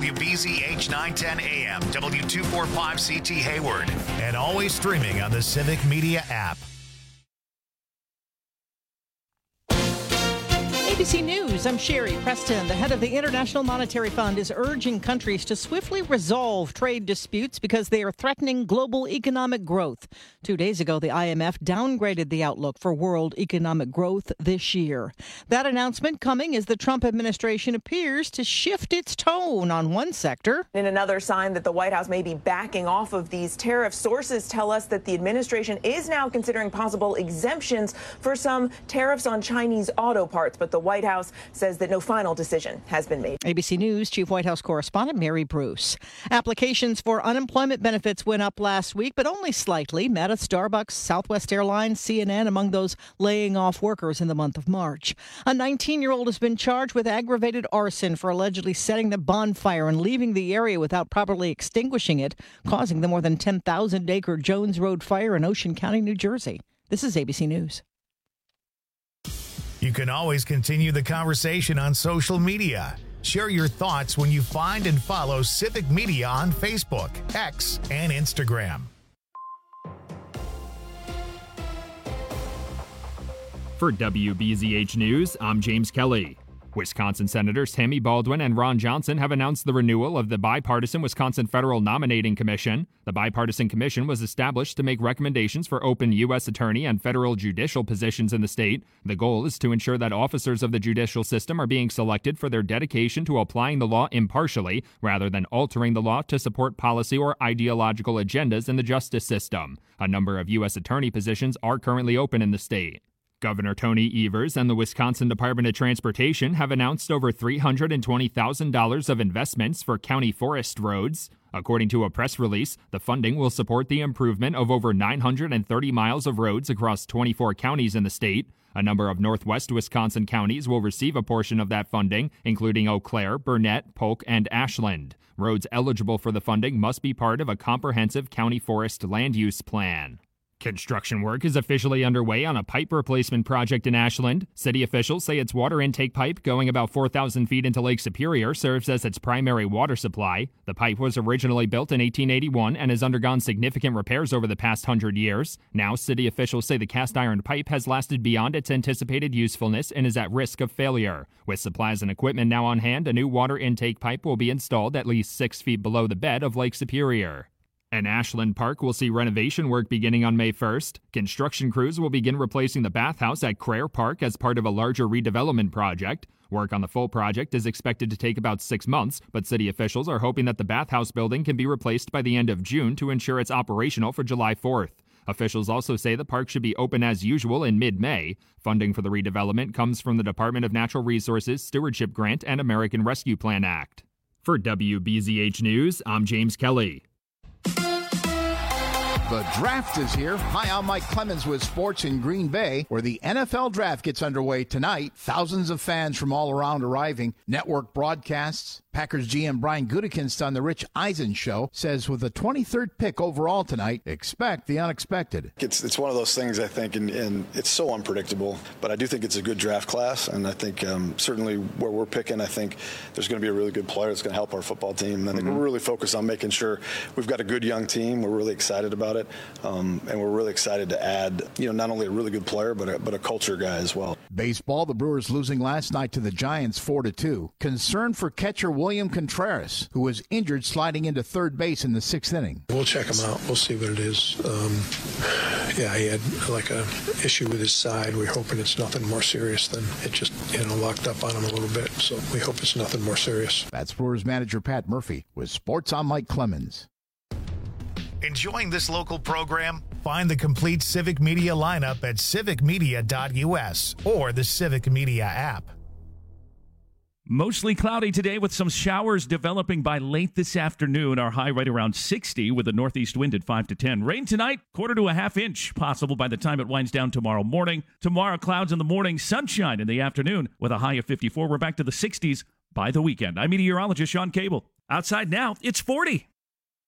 WBZH 910 AM, W245CT Hayward, and always streaming on the Civic Media app. ABC News, I'm Sherry Preston. The head of the International Monetary Fund is urging countries to swiftly resolve trade disputes because they are threatening global economic growth. 2 days ago, the IMF downgraded the outlook for world economic growth this year. That announcement coming as the Trump administration appears to shift its tone on one sector. In another sign that the White House may be backing off of these tariffs, sources tell us that the administration is now considering possible exemptions for some tariffs on Chinese auto parts, but the White House says that no final decision has been made. ABC News Chief White House correspondent Mary Bruce. Applications for unemployment benefits went up last week, but only slightly. Meta, Starbucks, Southwest Airlines, CNN among those laying off workers in the month of March. A 19-year-old has been charged with aggravated arson for allegedly setting the bonfire and leaving the area without properly extinguishing it, causing the more than 10,000-acre Jones Road fire in Ocean County, New Jersey. This is ABC News. You can always continue the conversation on social media. Share your thoughts when you find and follow Civic Media on Facebook, X, and Instagram. For WBZH News, I'm James Kelly. Wisconsin Senators Tammy Baldwin and Ron Johnson have announced the renewal of the Bipartisan Wisconsin Federal Nominating Commission. The Bipartisan Commission was established to make recommendations for open U.S. attorney and federal judicial positions in the state. The goal is to ensure that officers of the judicial system are being selected for their dedication to applying the law impartially, rather than altering the law to support policy or ideological agendas in the justice system. A number of U.S. attorney positions are currently open in the state. Governor Tony Evers and the Wisconsin Department of Transportation have announced over $320,000 of investments for county forest roads. According to a press release, the funding will support the improvement of over 930 miles of roads across 24 counties in the state. A number of northwest Wisconsin counties will receive a portion of that funding, including Eau Claire, Burnett, Polk, and Ashland. Roads eligible for the funding must be part of a comprehensive county forest land use plan. Construction work is officially underway on a pipe replacement project in Ashland. City officials say its water intake pipe, going about 4,000 feet into Lake Superior, serves as its primary water supply. The pipe was originally built in 1881 and has undergone significant repairs over the past 100 years. Now, city officials say the cast iron pipe has lasted beyond its anticipated usefulness and is at risk of failure. With supplies and equipment now on hand, a new water intake pipe will be installed at least 6 feet below the bed of Lake Superior. An Ashland Park will see renovation work beginning on May 1st. Construction crews will begin replacing the bathhouse at Crayer Park as part of a larger redevelopment project. Work on the full project is expected to take about 6 months, but city officials are hoping that the bathhouse building can be replaced by the end of June to ensure it's operational for July 4th. Officials also say the park should be open as usual in mid-May. Funding for the redevelopment comes from the Department of Natural Resources Stewardship Grant and American Rescue Plan Act. For WBZH News, I'm James Kelly. The draft is here. Hi, I'm Mike Clemens with sports in Green Bay, where the NFL draft gets underway tonight. Thousands of fans from all around arriving. Network broadcasts. Packers GM Brian Gutekunst on the Rich Eisen Show says with the 23rd pick overall tonight, expect the unexpected. It's one of those things, I think, and it's so unpredictable, but I do think it's a good draft class, and I think certainly where we're picking, I think there's going to be a really good player that's going to help our football team, and I think we're really focused on making sure we've got a good young team. We're really excited about it, and we're really excited to add, not only a really good player, but a culture guy as well. Baseball, the Brewers losing last night to the Giants 4-2. Concern for catcher William Contreras, who was injured sliding into third base in the 6th inning. We'll check him out. We'll see what it is. He had like a issue with his side. We're hoping it's nothing more serious than it just, locked up on him a little bit. So we hope it's nothing more serious. That's Brewers manager Pat Murphy with Sports on Mike Clemens. Enjoying this local program? Find the complete Civic Media lineup at civicmedia.us or the Civic Media app. Mostly cloudy today with some showers developing by late this afternoon. Our high right around 60 with a northeast wind at 5 to 10. Rain tonight, 1/4 to a half inch possible by the time it winds down tomorrow morning. Tomorrow, clouds in the morning, sunshine in the afternoon with a high of 54. We're back to the 60s by the weekend. I'm meteorologist Sean Cable. Outside now, it's 40.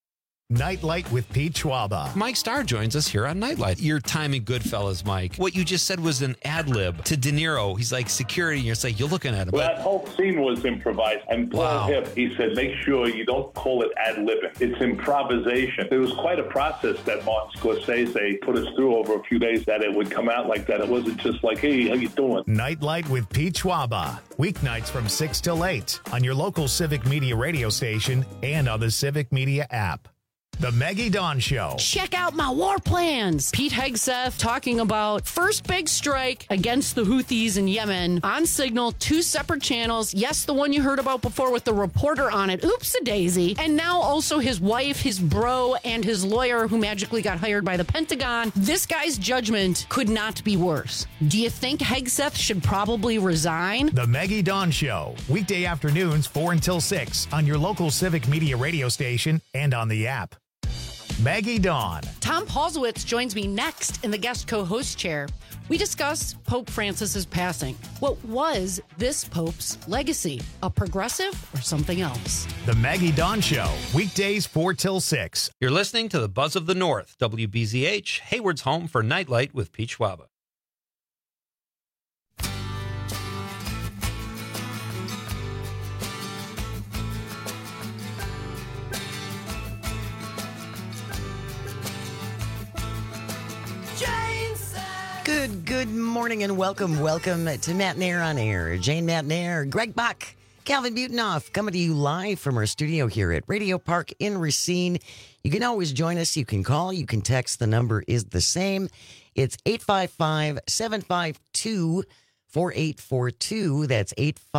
Nightlight with Pete Schwaba. Mike Starr joins us here on Nightlight. Your time in Goodfellas, Mike. What you just said was an ad lib to De Niro. He's like security, and you're like, you're looking at him. Well, that whole scene was improvised. And Paul Hipp, he said, make sure you don't call it ad libbing. It's improvisation. It was quite a process that Martin Scorsese put us through over a few days, that it would come out like that. It wasn't just like, hey, how you doing? Nightlight with Pete Schwaba. Weeknights from 6 till 8 on your local Civic Media radio station and on the Civic Media app. The Maggie Dawn Show. Check out my war plans. Pete Hegseth talking about first big strike against the Houthis in Yemen on Signal, 2 separate channels. Yes, the one you heard about before with the reporter on it. Oops-a-daisy. And now also his wife, his bro, and his lawyer who magically got hired by the Pentagon. This guy's judgment could not be worse. Do you think Hegseth should probably resign? The Maggie Dawn Show. Weekday afternoons 4 until 6 on your local Civic Media radio station and on the app. Maggie Dawn. Tom Paulsowitz joins me next in the guest co-host chair. We discuss Pope Francis's passing. What was this Pope's legacy? A progressive or something else? The Maggie Dawn Show. Weekdays 4 till 6. You're listening to the Buzz of the North, WBZH, Hayward's home for Nightlight with Pete Schwaba. Good morning and welcome to Matinaire on Air. Jane Matinaire, Greg Bach, Calvin Butenoff, coming to you live from our studio here at Radio Park in Racine. You can always join us. You can call, you can text. The number is the same. It's 855-752-4842. That's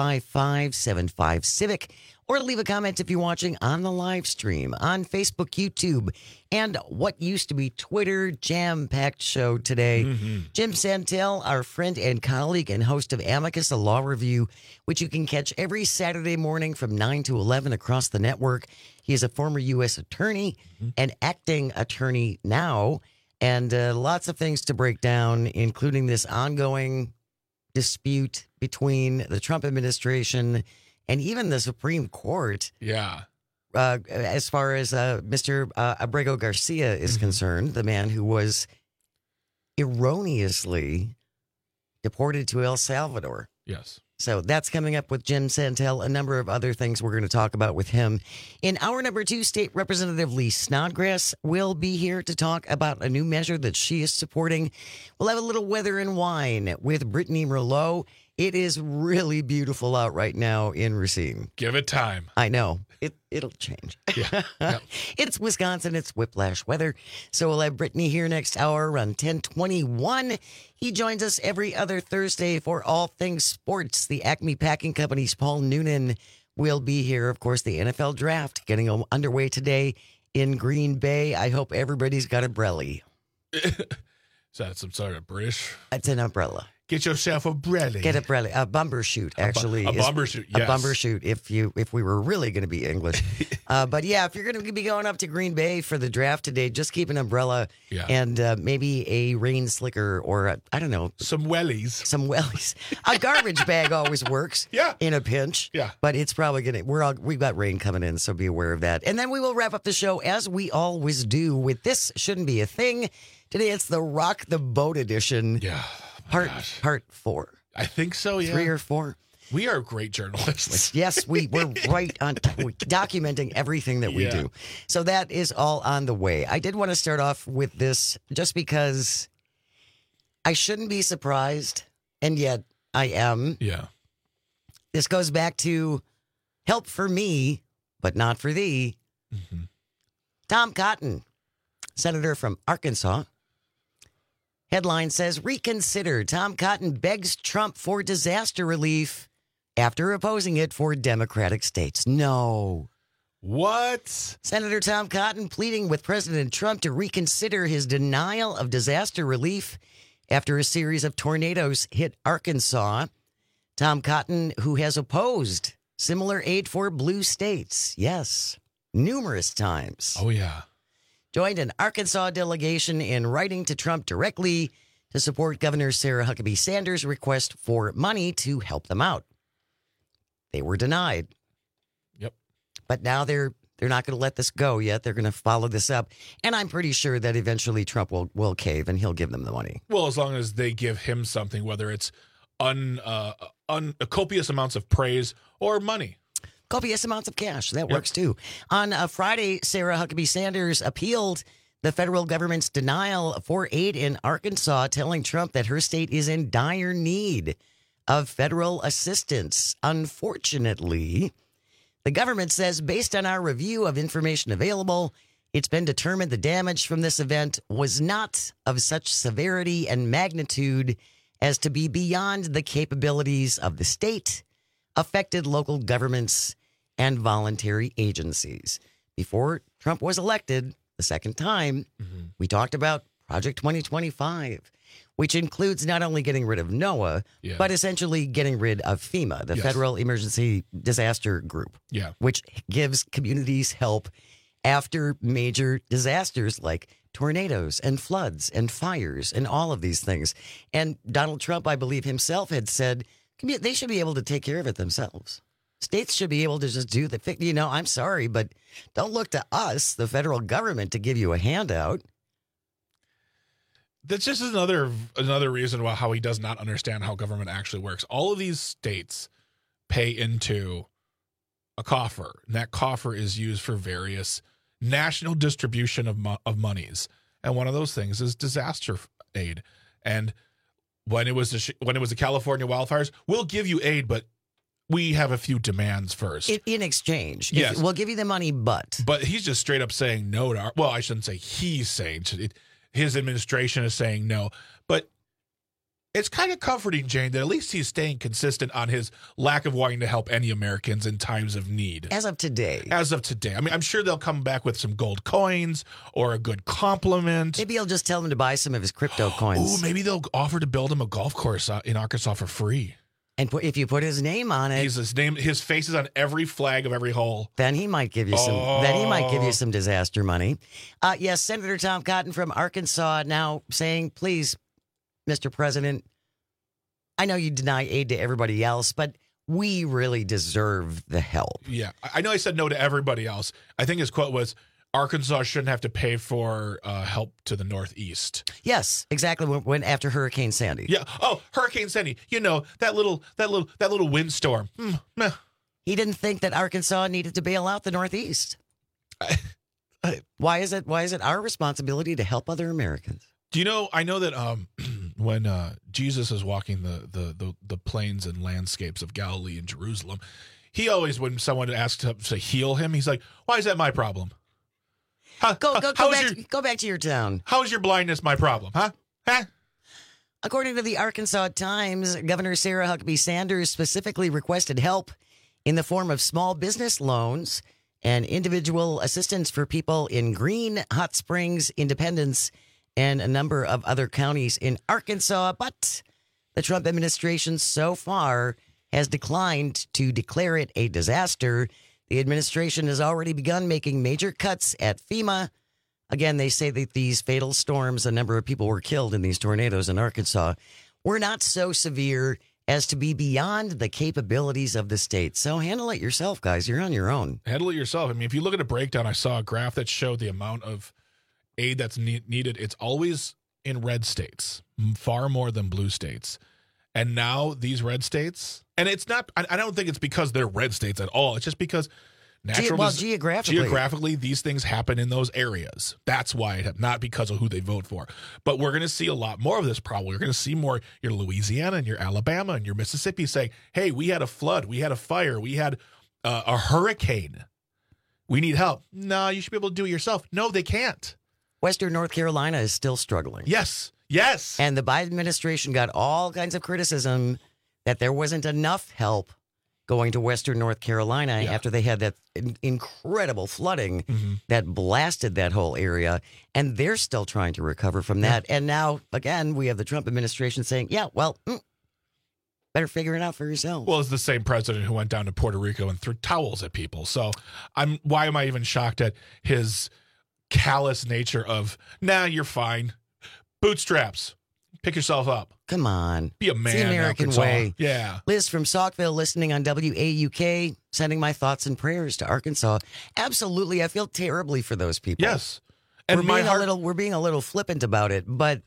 855-75-CIVIC. Or leave a comment if you're watching on the live stream on Facebook, YouTube, and what used to be Twitter. Jam-packed show today. Jim Santel, our friend and colleague and host of Amicus, a law review, which you can catch every Saturday morning from 9 to 11 across the network. He is a former U.S. attorney, an acting attorney now, and lots of things to break down, including this ongoing dispute between the Trump administration and even the Supreme Court. Yeah. As far as Mr. Abrego Garcia is concerned, the man who was erroneously deported to El Salvador. Yes. So that's coming up with Jim Santel, a number of other things we're going to talk about with him. In hour number 2, State Representative Lee Snodgrass will be here to talk about a new measure that she is supporting. We'll have a little weather and wine with Brittany Merlot. It is really beautiful out right now in Racine. Give it time. I know. It'll change. Yeah. Yep. It's Wisconsin. It's whiplash weather. So we'll have Brittany here next hour around 10:21. He joins us every other Thursday for all things sports. The Acme Packing Company's Paul Noonan will be here. Of course, the NFL draft getting underway today in Green Bay. I hope everybody's got a brelly. Is that some sort of British? It's an umbrella. Get yourself a brelly. Get a brelly. A bumbershoot, actually. A bumbershoot, yes. A bumbershoot, if we were really going to be English. But yeah, if you're going to be going up to Green Bay for the draft today, just keep an umbrella and maybe a rain slicker or, I don't know. Some wellies. A garbage bag always works in a pinch. Yeah. But it's probably going to, we've got rain coming in, so be aware of that. And then we will wrap up the show, as we always do, with This Shouldn't Be a Thing. Today it's the Rock the Boat edition. Yeah. Part 4. I think so, yeah. 3 or 4. We are great journalists. Yes, we're right on documenting everything that we do. So that is all on the way. I did want to start off with this just because I shouldn't be surprised, and yet I am. Yeah. This goes back to help for me, but not for thee. Mm-hmm. Tom Cotton, senator from Arkansas. Headline says, reconsider. Tom Cotton begs Trump for disaster relief after opposing it for Democratic states. No. What? Senator Tom Cotton pleading with President Trump to reconsider his denial of disaster relief after a series of tornadoes hit Arkansas. Tom Cotton, who has opposed similar aid for blue states. Yes, numerous times. Oh, yeah. Joined an Arkansas delegation in writing to Trump directly to support Governor Sarah Huckabee Sanders' request for money to help them out. They were denied. Yep. But now they're They're not going to let this go yet. They're going to follow this up. And I'm pretty sure that eventually Trump will cave and he'll give them the money. Well, as long as they give him something, whether it's copious amounts of praise or money. Copious amounts of cash. That works too. On Friday, Sarah Huckabee Sanders appealed the federal government's denial for aid in Arkansas, telling Trump that her state is in dire need of federal assistance. Unfortunately, the government says, based on our review of information available, it's been determined the damage from this event was not of such severity and magnitude as to be beyond the capabilities of the state, affected local governments, and voluntary agencies. Before Trump was elected the second time, we talked about Project 2025, which includes not only getting rid of NOAA, but essentially getting rid of FEMA, the Federal Emergency Disaster Group, which gives communities help after major disasters like tornadoes and floods and fires and all of these things. And Donald Trump, I believe himself, had said they should be able to take care of it themselves. States should be able to just do the thing. I'm sorry, but don't look to us, the federal government, to give you a handout. That's just another reason why how he does not understand how government actually works. All of these states pay into a coffer, and that coffer is used for various national distribution of monies. And one of those things is disaster aid. And when it was the California wildfires, we'll give you aid, but we have a few demands first. In exchange. Yes. We'll give you the money, but he's just straight up saying no to well, I shouldn't say he's saying his administration is saying no. But it's kind of comforting, Jane, that at least he's staying consistent on his lack of wanting to help any Americans in times of need. As of today. I mean, I'm sure they'll come back with some gold coins or a good compliment. Maybe he'll just tell them to buy some of his crypto coins. Ooh, maybe they'll offer to build him a golf course in Arkansas for free. And if you put his name on it, his face is on every flag of every hole. Then he might give you some. Then he might give you some disaster money. Yes, Senator Tom Cotton from Arkansas now saying, "Please, Mr. President, I know you deny aid to everybody else, but we really deserve the help." Yeah, I know I said no to everybody else. I think his quote was, Arkansas shouldn't have to pay for help to the Northeast. Yes, exactly. When after Hurricane Sandy. Yeah. Oh, Hurricane Sandy. That little windstorm. He didn't think that Arkansas needed to bail out the Northeast. Why is it our responsibility to help other Americans? Do you know? I know that when Jesus is walking the plains and landscapes of Galilee and Jerusalem, he always, when someone asks to heal him, he's like, "Why is that my problem? Go back to your town. How is your blindness my problem, huh? According to the Arkansas Times, Governor Sarah Huckabee Sanders specifically requested help in the form of small business loans and individual assistance for people in Greene, Hot Springs, Independence, and a number of other counties in Arkansas. But the Trump administration so far has declined to declare it a disaster. The administration has already begun making major cuts at FEMA. Again, they say that these fatal storms, a number of people were killed in these tornadoes in Arkansas, were not so severe as to be beyond the capabilities of the state. So handle it yourself, guys. You're on your own. Handle it yourself. I mean, if you look at a breakdown, I saw a graph that showed the amount of aid that's needed. It's always in red states, far more than blue states. And now these red states, and it's not, I don't think it's because they're red states at all. It's just because geographically, these things happen in those areas. That's why, not because of who they vote for. But we're going to see a lot more of this probably. We're going to see more your Louisiana and your Alabama and your Mississippi saying, hey, we had a flood, we had a fire, we had a hurricane. We need help. No, you should be able to do it yourself. No, they can't. Western North Carolina is still struggling. Yes. And the Biden administration got all kinds of criticism that there wasn't enough help going to Western North Carolina after they had that incredible flooding that blasted that whole area. And they're still trying to recover from that. And now, again, we have the Trump administration saying, better figure it out for yourself. Well, it's the same president who went down to Puerto Rico and threw towels at people. So why am I even shocked at his callous nature of, nah, you're fine. Bootstraps. Pick yourself up. Come on. Be a man. It's the American Arkansas. way. Yeah. Liz from Saukville listening on WAUK, sending my thoughts and prayers to Arkansas. Absolutely. I feel terribly for those people. Yes. And we're being a little flippant about it, but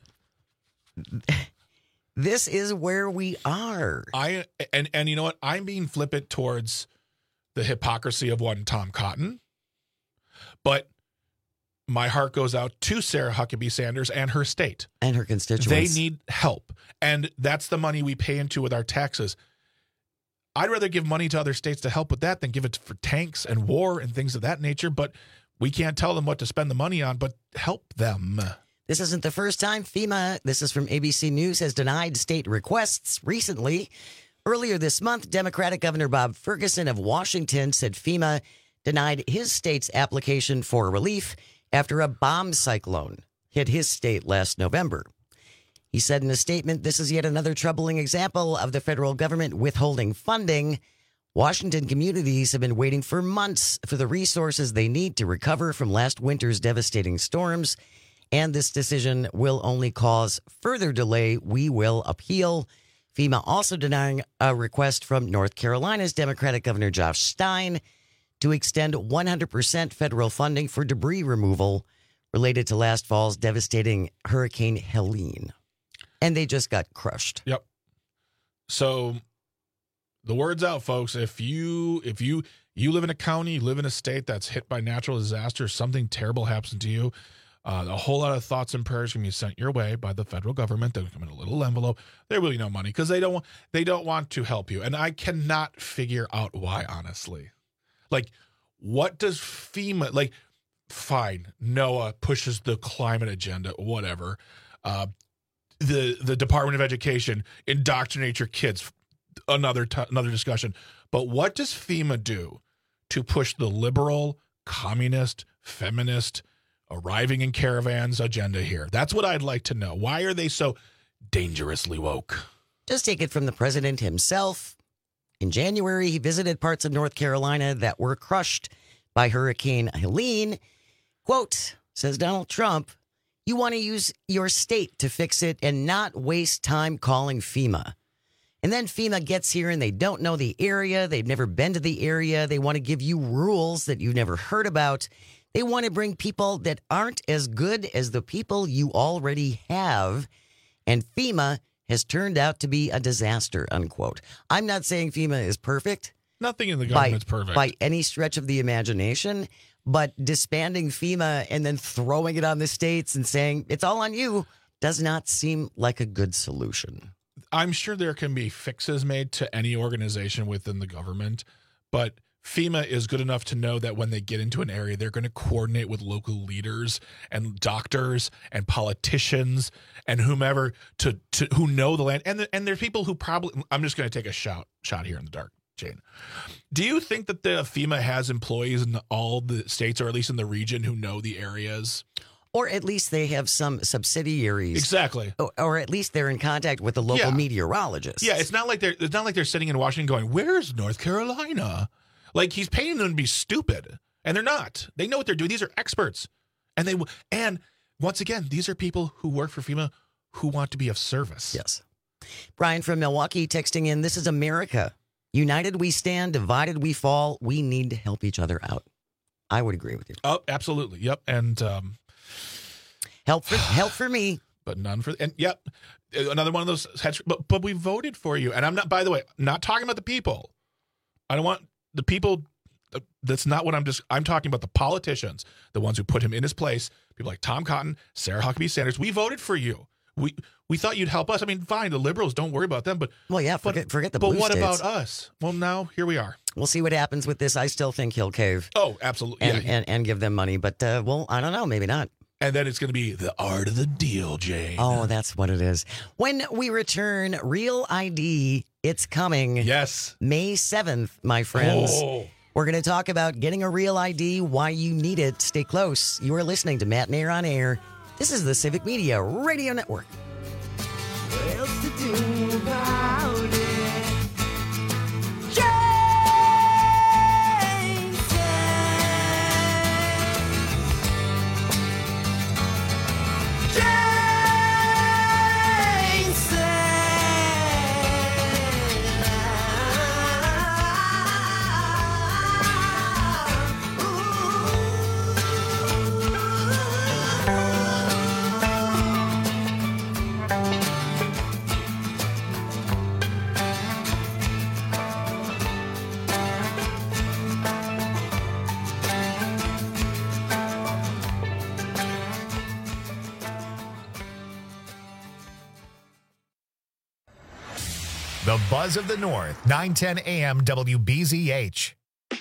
this is where we are. And you know what? I'm being flippant towards the hypocrisy of one Tom Cotton, but my heart goes out to Sarah Huckabee Sanders and her state. And her constituents. They need help. And that's the money we pay into with our taxes. I'd rather give money to other states to help with that than give it for tanks and war and things of that nature. But we can't tell them what to spend the money on, but help them. This isn't the first time FEMA, this is from ABC News, has denied state requests recently. Earlier this month, Democratic Governor Bob Ferguson of Washington said FEMA denied his state's application for relief after a bomb cyclone hit his state last November. He said in a statement, "This is yet another troubling example of the federal government withholding funding. Washington communities have been waiting for months for the resources they need to recover from last winter's devastating storms, and this decision will only cause further delay. We will appeal." FEMA also denying a request from North Carolina's Democratic Governor Josh Stein to extend 100% federal funding for debris removal related to last fall's devastating Hurricane Helene. And they just got crushed. Yep. So the word's out, folks. If you live in a county, you live in a state that's hit by natural disaster, something terrible happens to you, a whole lot of thoughts and prayers can be sent your way by the federal government. They'll come in a little envelope. They're really no money because they don't want to help you. And I cannot figure out why, honestly. Like, what does FEMA, like, fine, NOAA pushes the climate agenda, whatever. The Department of Education indoctrinate your kids, another discussion. But what does FEMA do to push the liberal, communist, feminist, arriving in caravans agenda here? That's what I'd like to know. Why are they so dangerously woke? Just take it from the president himself. In January, he visited parts of North Carolina that were crushed by Hurricane Helene. Quote, says Donald Trump, "You want to use your state to fix it and not waste time calling FEMA." And then FEMA gets here and they don't know the area. They've never been to the area. They want to give you rules that you've never heard about. They want to bring people that aren't as good as the people you already have. And FEMA has turned out to be a disaster, unquote. I'm not saying FEMA is perfect. Nothing in the government's perfect. By any stretch of the imagination. But disbanding FEMA and then throwing it on the states and saying it's all on you does not seem like a good solution. I'm sure there can be fixes made to any organization within the government, but FEMA is good enough to know that when they get into an area, they're going to coordinate with local leaders and doctors and politicians and whomever to who know the land. And there's people who probably, I'm just going to take a shot here in the dark, Jane. Do you think that the FEMA has employees in all the states, or at least in the region, who know the areas? Or at least they have some subsidiaries. Exactly. Or at least they're in contact with the local meteorologists. Yeah, it's not like they're sitting in Washington going, "Where's North Carolina?" Like, he's paying them to be stupid, and they're not. They know what they're doing. These are experts, and once again, these are people who work for FEMA who want to be of service. Yes. Brian from Milwaukee texting in, "This is America. United we stand, divided we fall. We need to help each other out." I would agree with you. Oh, absolutely. Yep. And help for me, but none for. And yep, another one of those. But we voted for you, and I'm not. By the way, not talking about the people. I don't want the people. That's not what I'm talking about the politicians, the ones who put him in his place. People like Tom Cotton, Sarah Huckabee Sanders. We voted for you. We thought you'd help us. I mean, fine, the liberals, don't worry about them. But forget the blue But what states. about us? Well, now here we are. We'll see what happens with this. I still think he'll cave. Oh, absolutely. And give them money. But, well, I don't know. Maybe not. And then it's going to be the art of the deal, Jane. Oh, that's what it is. When we return, Real ID, it's coming. Yes. May 7th, my friends. Oh. We're going to talk about getting a Real ID, why you need it. Stay close. You are listening to Matt and Air on Air. This is the Civic Media Radio Network. What else to do about it? The Buzz of the North, 910 AM WBZH.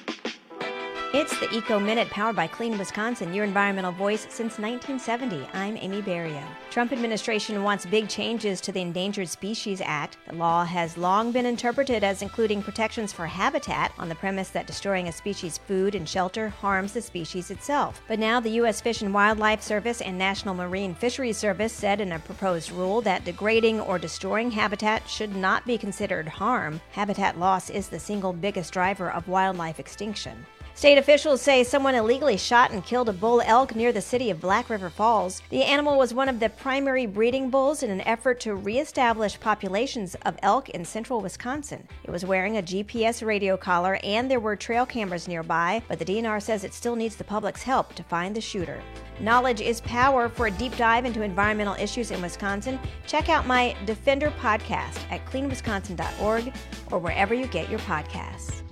It's the Eco Minute powered by Clean Wisconsin, your environmental voice since 1970. I'm Amy Berrio. Trump administration wants big changes to the Endangered Species Act. The law has long been interpreted as including protections for habitat on the premise that destroying a species' food and shelter harms the species itself. But now the U.S. Fish and Wildlife Service and National Marine Fisheries Service said in a proposed rule that degrading or destroying habitat should not be considered harm. Habitat loss is the single biggest driver of wildlife extinction. State officials say someone illegally shot and killed a bull elk near the city of Black River Falls. The animal was one of the primary breeding bulls in an effort to reestablish populations of elk in central Wisconsin. It was wearing a GPS radio collar and there were trail cameras nearby, but the DNR says it still needs the public's help to find the shooter. Knowledge is power. For a deep dive into environmental issues in Wisconsin, check out my Defender podcast at cleanwisconsin.org or wherever you get your podcasts.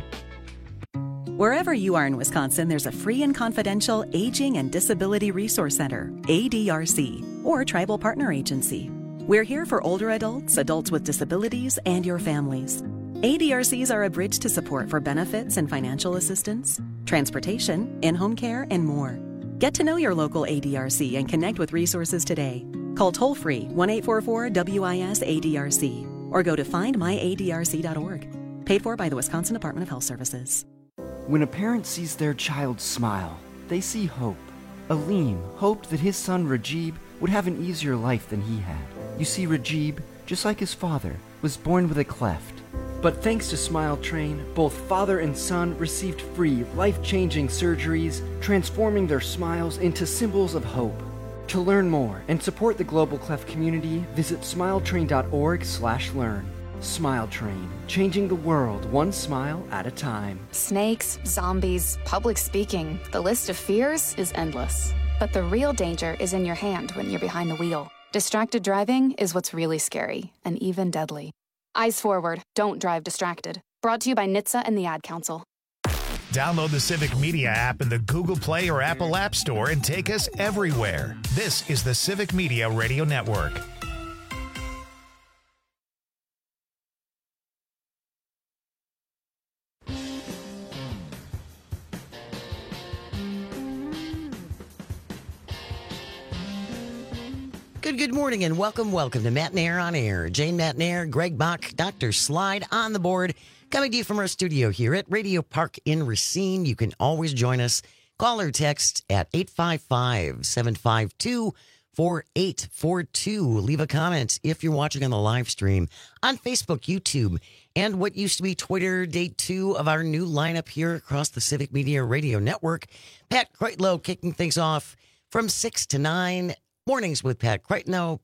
Wherever you are in Wisconsin, there's a free and confidential Aging and Disability Resource Center, ADRC, or Tribal Partner Agency. We're here for older adults, adults with disabilities, and your families. ADRCs are a bridge to support for benefits and financial assistance, transportation, in-home care, and more. Get to know your local ADRC and connect with resources today. Call toll-free 1-844-WIS-ADRC or go to findmyadrc.org. Paid for by the Wisconsin Department of Health Services. When a parent sees their child smile, they see hope. Aleem hoped that his son Rajib would have an easier life than he had. You see, Rajib, just like his father, was born with a cleft. But thanks to Smile Train, both father and son received free, life-changing surgeries, transforming their smiles into symbols of hope. To learn more and support the Global Cleft community, visit smiletrain.org/learn. Smile Train, changing the world one smile at a time. Snakes, zombies, public speaking. The list of fears is endless. But the real danger is in your hand when you're behind the wheel. Distracted driving is what's really scary and even deadly. Eyes forward, don't drive distracted. Brought to you by NHTSA and the Ad Council. Download the Civic Media app in the Google Play or Apple App Store and take us everywhere. This is the Civic Media Radio Network. Good morning and welcome to Matt Nair on Air. Jane Matt Nair, Greg Bach, Dr. Slide on the board. Coming to you from our studio here at Radio Park in Racine. You can always join us. Call or text at 855-752-4842. Leave a comment if you're watching on the live stream on Facebook, YouTube, and what used to be Twitter. Day 2 of our new lineup here across the Civic Media Radio Network. Pat Kreitlow kicking things off from 6 to 9. Mornings with Pat Kreitlow,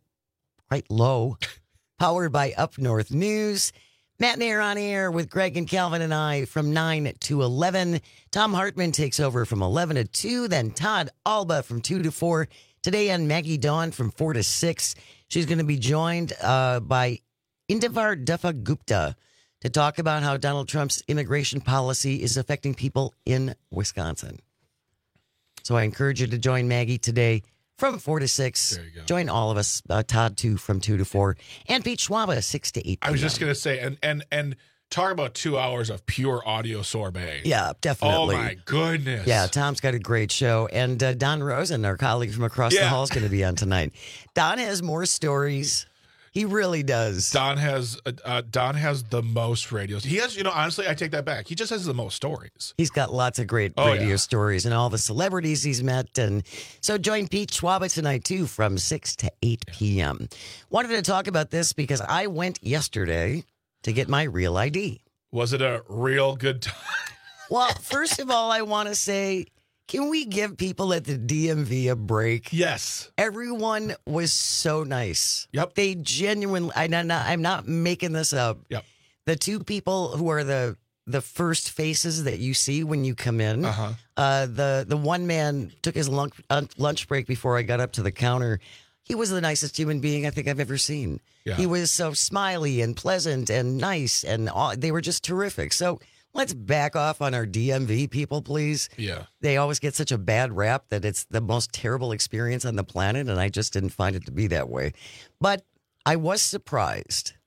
powered by Up North News. Matt Nair on Air with Greg and Calvin and I from 9 to 11. Tom Hartman takes over from 11 to 2. Then Todd Alba from 2 to 4. Today on Maggie Dawn from 4 to 6. She's going to be joined by Indivar Duffa Gupta to talk about how Donald Trump's immigration policy is affecting people in Wisconsin. So I encourage you to join Maggie today from 4 to 6. There you go. Join all of us. Todd, too, from 2 to 4. And Pete Schwaba, 6 to 8 p.m. I was just going to say, and talk about 2 hours of pure audio sorbet. Yeah, definitely. Oh, my goodness. Yeah, Tom's got a great show. And Don Rosen, our colleague from across the hall, is going to be on tonight. Don has more stories. He really does. Don has the most radios. He has, honestly, I take that back. He just has the most stories. He's got lots of great radio stories and all the celebrities he's met. And so join Pete Schwaba tonight, too, from 6 to 8 p.m. Wanted to talk about this because I went yesterday to get my real ID. Was it a real good time? Well, first of all, I want to say, can we give people at the DMV a break? Yes. Everyone was so nice. Yep. They genuinely, I'm not making this up. Yep. The two people who are the first faces that you see when you come in, the one man took his lunch break before I got up to the counter. He was the nicest human being I think I've ever seen. Yeah. He was so smiley and pleasant and nice, and they were just terrific. So let's back off on our DMV people, please. Yeah. They always get such a bad rap that it's the most terrible experience on the planet, and I just didn't find it to be that way. But I was surprised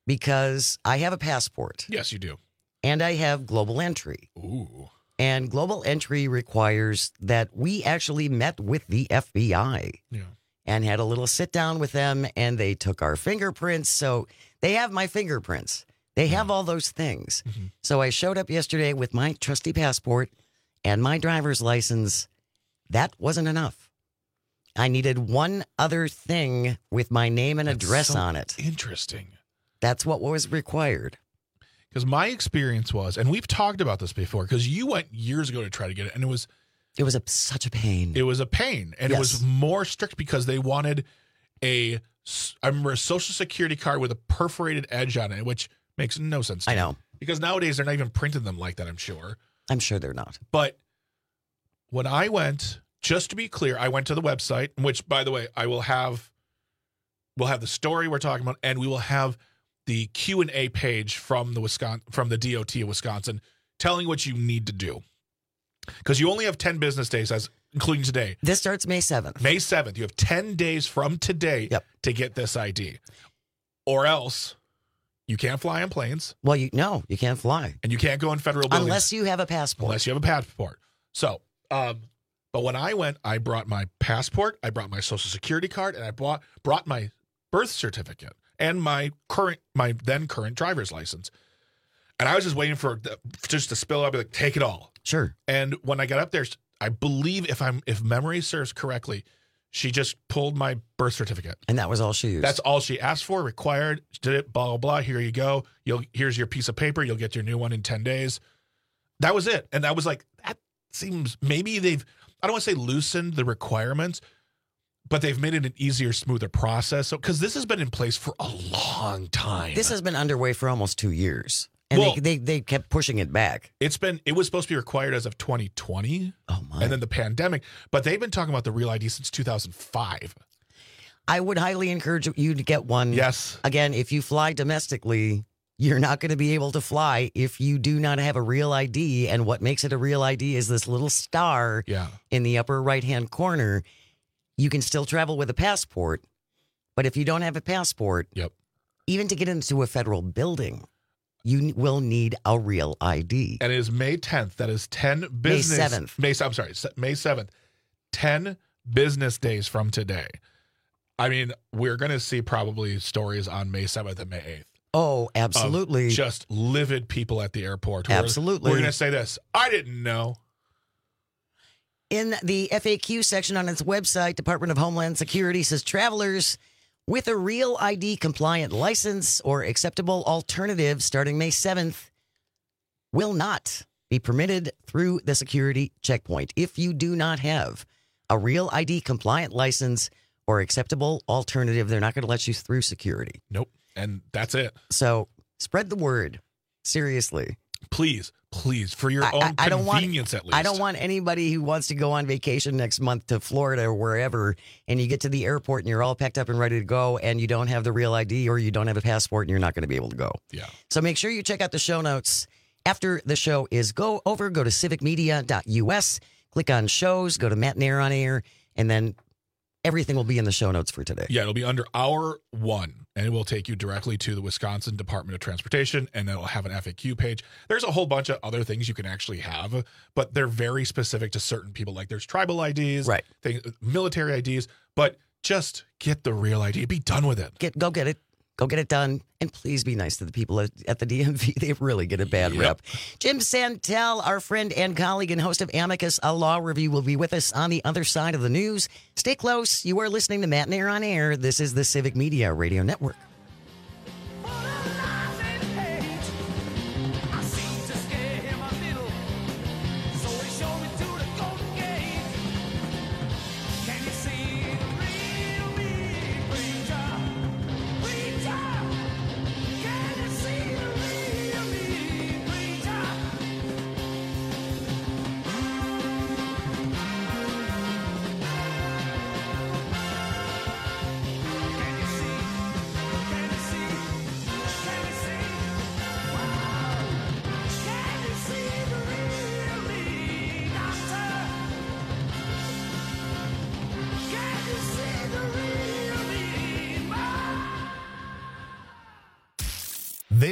because I have a passport. Yes, you do. And I have global entry. Ooh. And global entry requires that we actually met with the FBI and had a little sit down with them, and they took our fingerprints. So they have my fingerprints. They have all those things. Mm-hmm. So I showed up yesterday with my trusty passport and my driver's license. That wasn't enough. I needed one other thing with my name and address on it. Interesting. That's what was required. Because my experience was, and we've talked about this before, because you went years ago to try to get it, and it was such a pain. It was a pain, and it was more strict because they wanted I remember a Social Security card with a perforated edge on it, which makes no sense to me. I know. Because nowadays they're not even printing them like that, I'm sure. I'm sure they're not. But when I went, just to be clear, I went to the website, which, by the way, we'll have the story we're talking about, and we will have the Q&A page from the DOT of Wisconsin telling what you need to do. Because you only have 10 business days, including today. This starts May 7th. May 7th. You have 10 days from today to get this ID. Or else you can't fly on planes. Well, you can't fly. And you can't go in federal buildings. Unless you have a passport. So, but when I went, I brought my passport, I brought my Social Security card, and I brought my birth certificate and my then current driver's license. And I was just waiting for just to spill out, be like, take it all. Sure. And when I got up there, I believe if memory serves correctly, she just pulled my birth certificate. And that was all she used. That's all she asked for, required, did it, blah, blah, blah. Here you go. Here's your piece of paper. You'll get your new one in 10 days. That was it. And I was like, that seems, maybe I don't want to say loosened the requirements, but they've made it an easier, smoother process. So, because this has been in place for a long time. This has been underway for almost 2 years. And they kept pushing it back. It was supposed to be required as of 2020. Oh, my. And then the pandemic. But they've been talking about the Real ID since 2005. I would highly encourage you to get one. Yes. Again, if you fly domestically, you're not going to be able to fly if you do not have a Real ID. And what makes it a Real ID is this little star in the upper right-hand corner. You can still travel with a passport. But if you don't have a passport, even to get into a federal building, you will need a Real ID. And it is May 10th. That is 10 business... May 7th. May 7th. 10 business days from today. I mean, we're going to see probably stories on May 7th and May 8th. Oh, absolutely. Just livid people at the airport. Absolutely. We're going to say this. I didn't know. In the FAQ section on its website, Department of Homeland Security says travelers with a Real ID compliant license or acceptable alternative starting May 7th will not be permitted through the security checkpoint. If you do not have a Real ID compliant license or acceptable alternative, they're not going to let you through security. Nope. And that's it. So spread the word. Seriously. Please, for your own convenience at least. I don't want anybody who wants to go on vacation next month to Florida or wherever, and you get to the airport and you're all packed up and ready to go, and you don't have the Real ID or you don't have a passport and you're not going to be able to go. Yeah. So make sure you check out the show notes. After the show is go to civicmedia.us, click on shows, go to Matinee on Air, and then everything will be in the show notes for today. Yeah, it'll be under Hour 1, and it will take you directly to the Wisconsin Department of Transportation, and it'll have an FAQ page. There's a whole bunch of other things you can actually have, but they're very specific to certain people. Like there's tribal IDs, right? Military IDs, but just get the Real ID. Be done with it. Go get it. Go get it done. And please be nice to the people at the DMV. They really get a bad rep. Jim Santel, our friend and colleague and host of Amicus, a law review, will be with us on the other side of the news. Stay close. You are listening to Matinee on Air. This is the Civic Media Radio Network.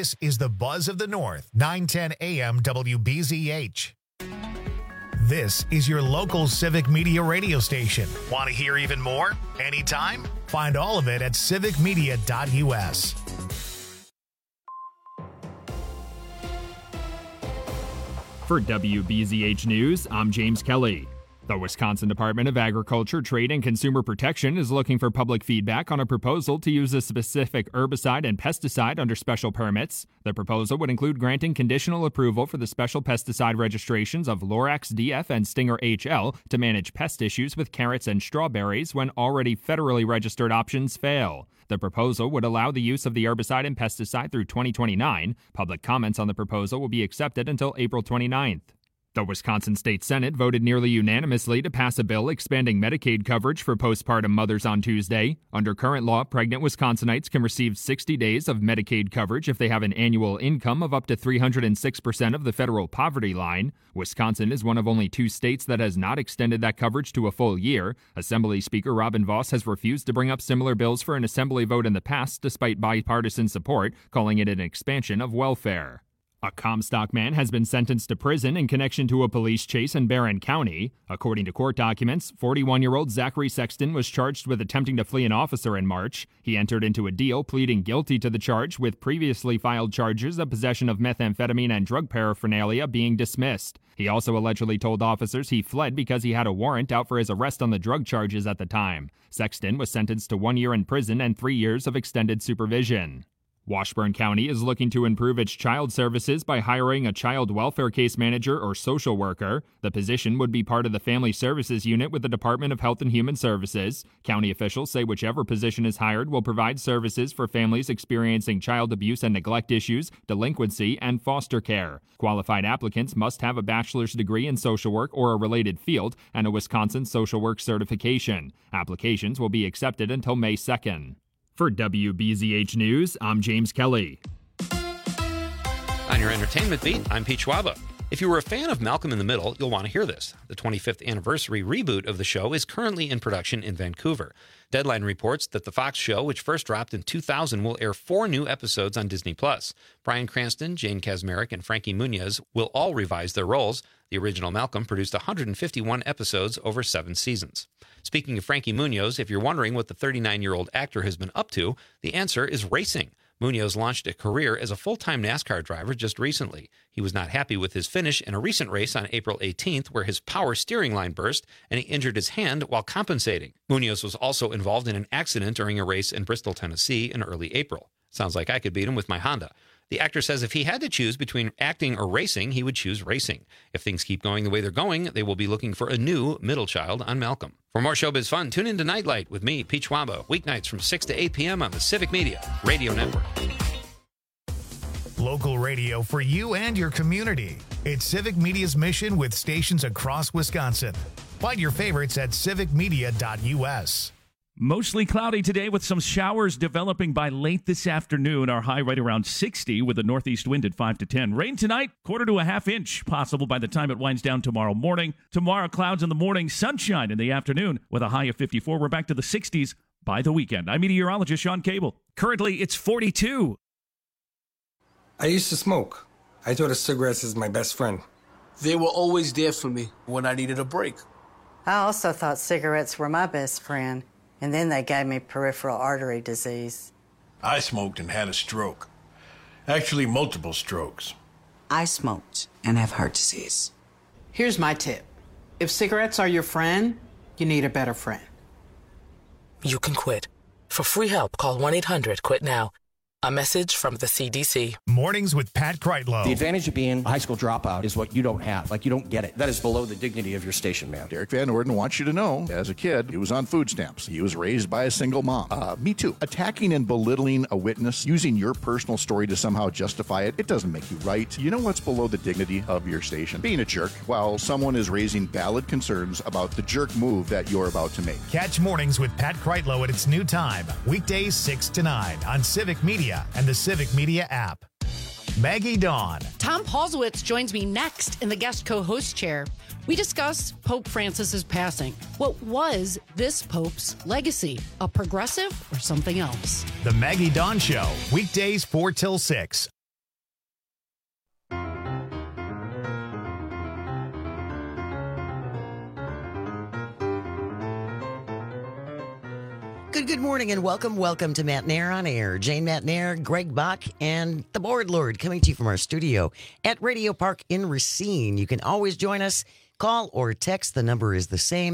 This is the Buzz of the North, 910 AM WBZH. This is your local Civic Media radio station. Want to hear even more? Anytime? Find all of it at civicmedia.us. For WBZH News, I'm James Kelly. The Wisconsin Department of Agriculture, Trade, and Consumer Protection is looking for public feedback on a proposal to use a specific herbicide and pesticide under special permits. The proposal would include granting conditional approval for the special pesticide registrations of Lorax DF and Stinger HL to manage pest issues with carrots and strawberries when already federally registered options fail. The proposal would allow the use of the herbicide and pesticide through 2029. Public comments on the proposal will be accepted until April 29th. The Wisconsin State Senate voted nearly unanimously to pass a bill expanding Medicaid coverage for postpartum mothers on Tuesday. Under current law, pregnant Wisconsinites can receive 60 days of Medicaid coverage if they have an annual income of up to 306% of the federal poverty line. Wisconsin is one of only 2 states that has not extended that coverage to a full year. Assembly Speaker Robin Vos has refused to bring up similar bills for an assembly vote in the past, despite bipartisan support, calling it an expansion of welfare. A Comstock man has been sentenced to prison in connection to a police chase in Barron County. According to court documents, 41-year-old Zachary Sexton was charged with attempting to flee an officer in March. He entered into a deal pleading guilty to the charge, with previously filed charges of possession of methamphetamine and drug paraphernalia being dismissed. He also allegedly told officers he fled because he had a warrant out for his arrest on the drug charges at the time. Sexton was sentenced to 1 year in prison and 3 years of extended supervision. Washburn County is looking to improve its child services by hiring a child welfare case manager or social worker. The position would be part of the Family Services Unit with the Department of Health and Human Services. County officials say whichever position is hired will provide services for families experiencing child abuse and neglect issues, delinquency, and foster care. Qualified applicants must have a bachelor's degree in social work or a related field and a Wisconsin social work certification. Applications will be accepted until May 2nd. For WBZH News, I'm James Kelly. On your entertainment beat, I'm Pete Schwaba. If you were a fan of Malcolm in the Middle, you'll want to hear this. The 25th anniversary reboot of the show is currently in production in Vancouver. Deadline reports that the Fox show, which first dropped in 2000, will air 4 new episodes on Disney+. Bryan Cranston, Jane Kaczmarek, and Frankie Muniz will all revise their roles. The original Malcolm produced 151 episodes over 7 seasons. Speaking of Frankie Muniz, if you're wondering what the 39-year-old actor has been up to, the answer is racing. Muniz launched a career as a full-time NASCAR driver just recently. He was not happy with his finish in a recent race on April 18th, where his power steering line burst and he injured his hand while compensating. Muniz was also involved in an accident during a race in Bristol, Tennessee in early April. Sounds like I could beat him with my Honda. The actor says if he had to choose between acting or racing, he would choose racing. If things keep going the way they're going, they will be looking for a new middle child on Malcolm. For more showbiz fun, tune in to Nightlight with me, Pete Schwaba, weeknights from 6 to 8 p.m. on the Civic Media Radio Network. Local radio for you and your community. It's Civic Media's mission with stations across Wisconsin. Find your favorites at civicmedia.us. Mostly cloudy today with some showers developing by late this afternoon. Our high right around 60 with a northeast wind at 5 to 10. Rain tonight, 1/4 to a half inch possible by the time it winds down tomorrow morning. Tomorrow, clouds in the morning, sunshine in the afternoon with a high of 54. We're back to the 60s by the weekend. I'm meteorologist Sean Cable. Currently, it's 42. I used to smoke. I thought of cigarettes as my best friend. They were always there for me when I needed a break. I also thought cigarettes were my best friend. And then they gave me peripheral artery disease. I smoked and had a stroke. Actually, multiple strokes. I smoked and have heart disease. Here's my tip. If cigarettes are your friend, you need a better friend. You can quit. For free help, call 1-800-QUIT-NOW. A message from the CDC. Mornings with Pat Kreitlow. The advantage of being a high school dropout is what you don't have. Like, you don't get it. That is below the dignity of your station, man. Derek Van Orden wants you to know, as a kid, he was on food stamps. He was raised by a single mom. Me too. Attacking and belittling a witness, using your personal story to somehow justify it, it doesn't make you right. You know what's below the dignity of your station? Being a jerk while someone is raising valid concerns about the jerk move that you're about to make. Catch Mornings with Pat Kreitlow at its new time, weekdays 6 to 9 on Civic Media and the Civic Media app. Maggie Dawn. Tom Paulsowitz joins me next in the guest co-host chair. We discuss Pope Francis's passing. What was this Pope's legacy? A progressive or something else? The Maggie Dawn Show, weekdays 4 till 6 Good morning and welcome to Matt Nair on Air. Jane Matt Nair, Greg Bach, and the Board Lord coming to you from our studio at Radio Park in Racine. You can always join us. Call or text. The number is the same,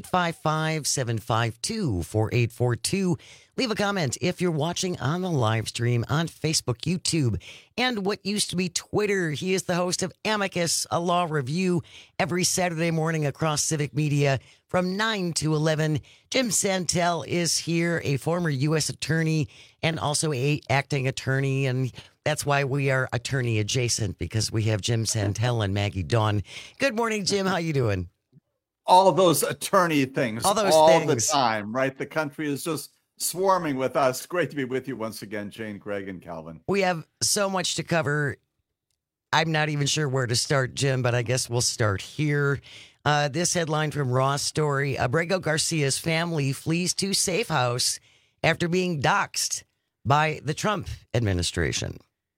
855-752-4842. Leave a comment if you're watching on the live stream on Facebook, YouTube, and what used to be Twitter. He is the host of Amicus, a law review, every Saturday morning across Civic Media from 9 to 11. Jim Santel is here, a former U.S. attorney and also a acting attorney, and that's why we are attorney adjacent, because we have Jim Santel and Maggie Dawn. Good morning, Jim. How you doing? All those attorney things all the time, right? The country is just swarming with us. Great to be with you once again, Jane, Greg, and Calvin. We have so much to cover. I'm not even sure where to start, Jim, but I guess we'll start here. This headline from Raw Story: Abrego Garcia's family flees to safe house after being doxxed by the Trump administration.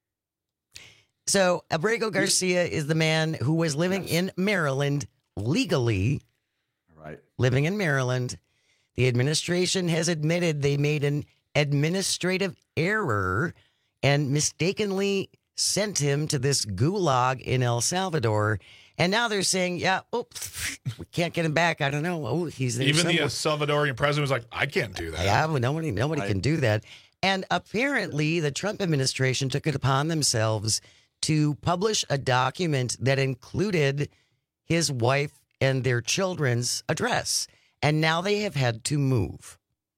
So Abrego Garcia is the man who was living in Maryland legally. Right. Living in Maryland. The administration has admitted they made an administrative error and mistakenly sent him to this gulag in El Salvador. And now they're saying, we can't get him back. I don't know. Oh, he's there Even somewhere. the Salvadorian president was like, I can't do that. Yeah, well, nobody can do that. And apparently the Trump administration took it upon themselves to publish a document that included his wife and their children's address. And now they have had to move.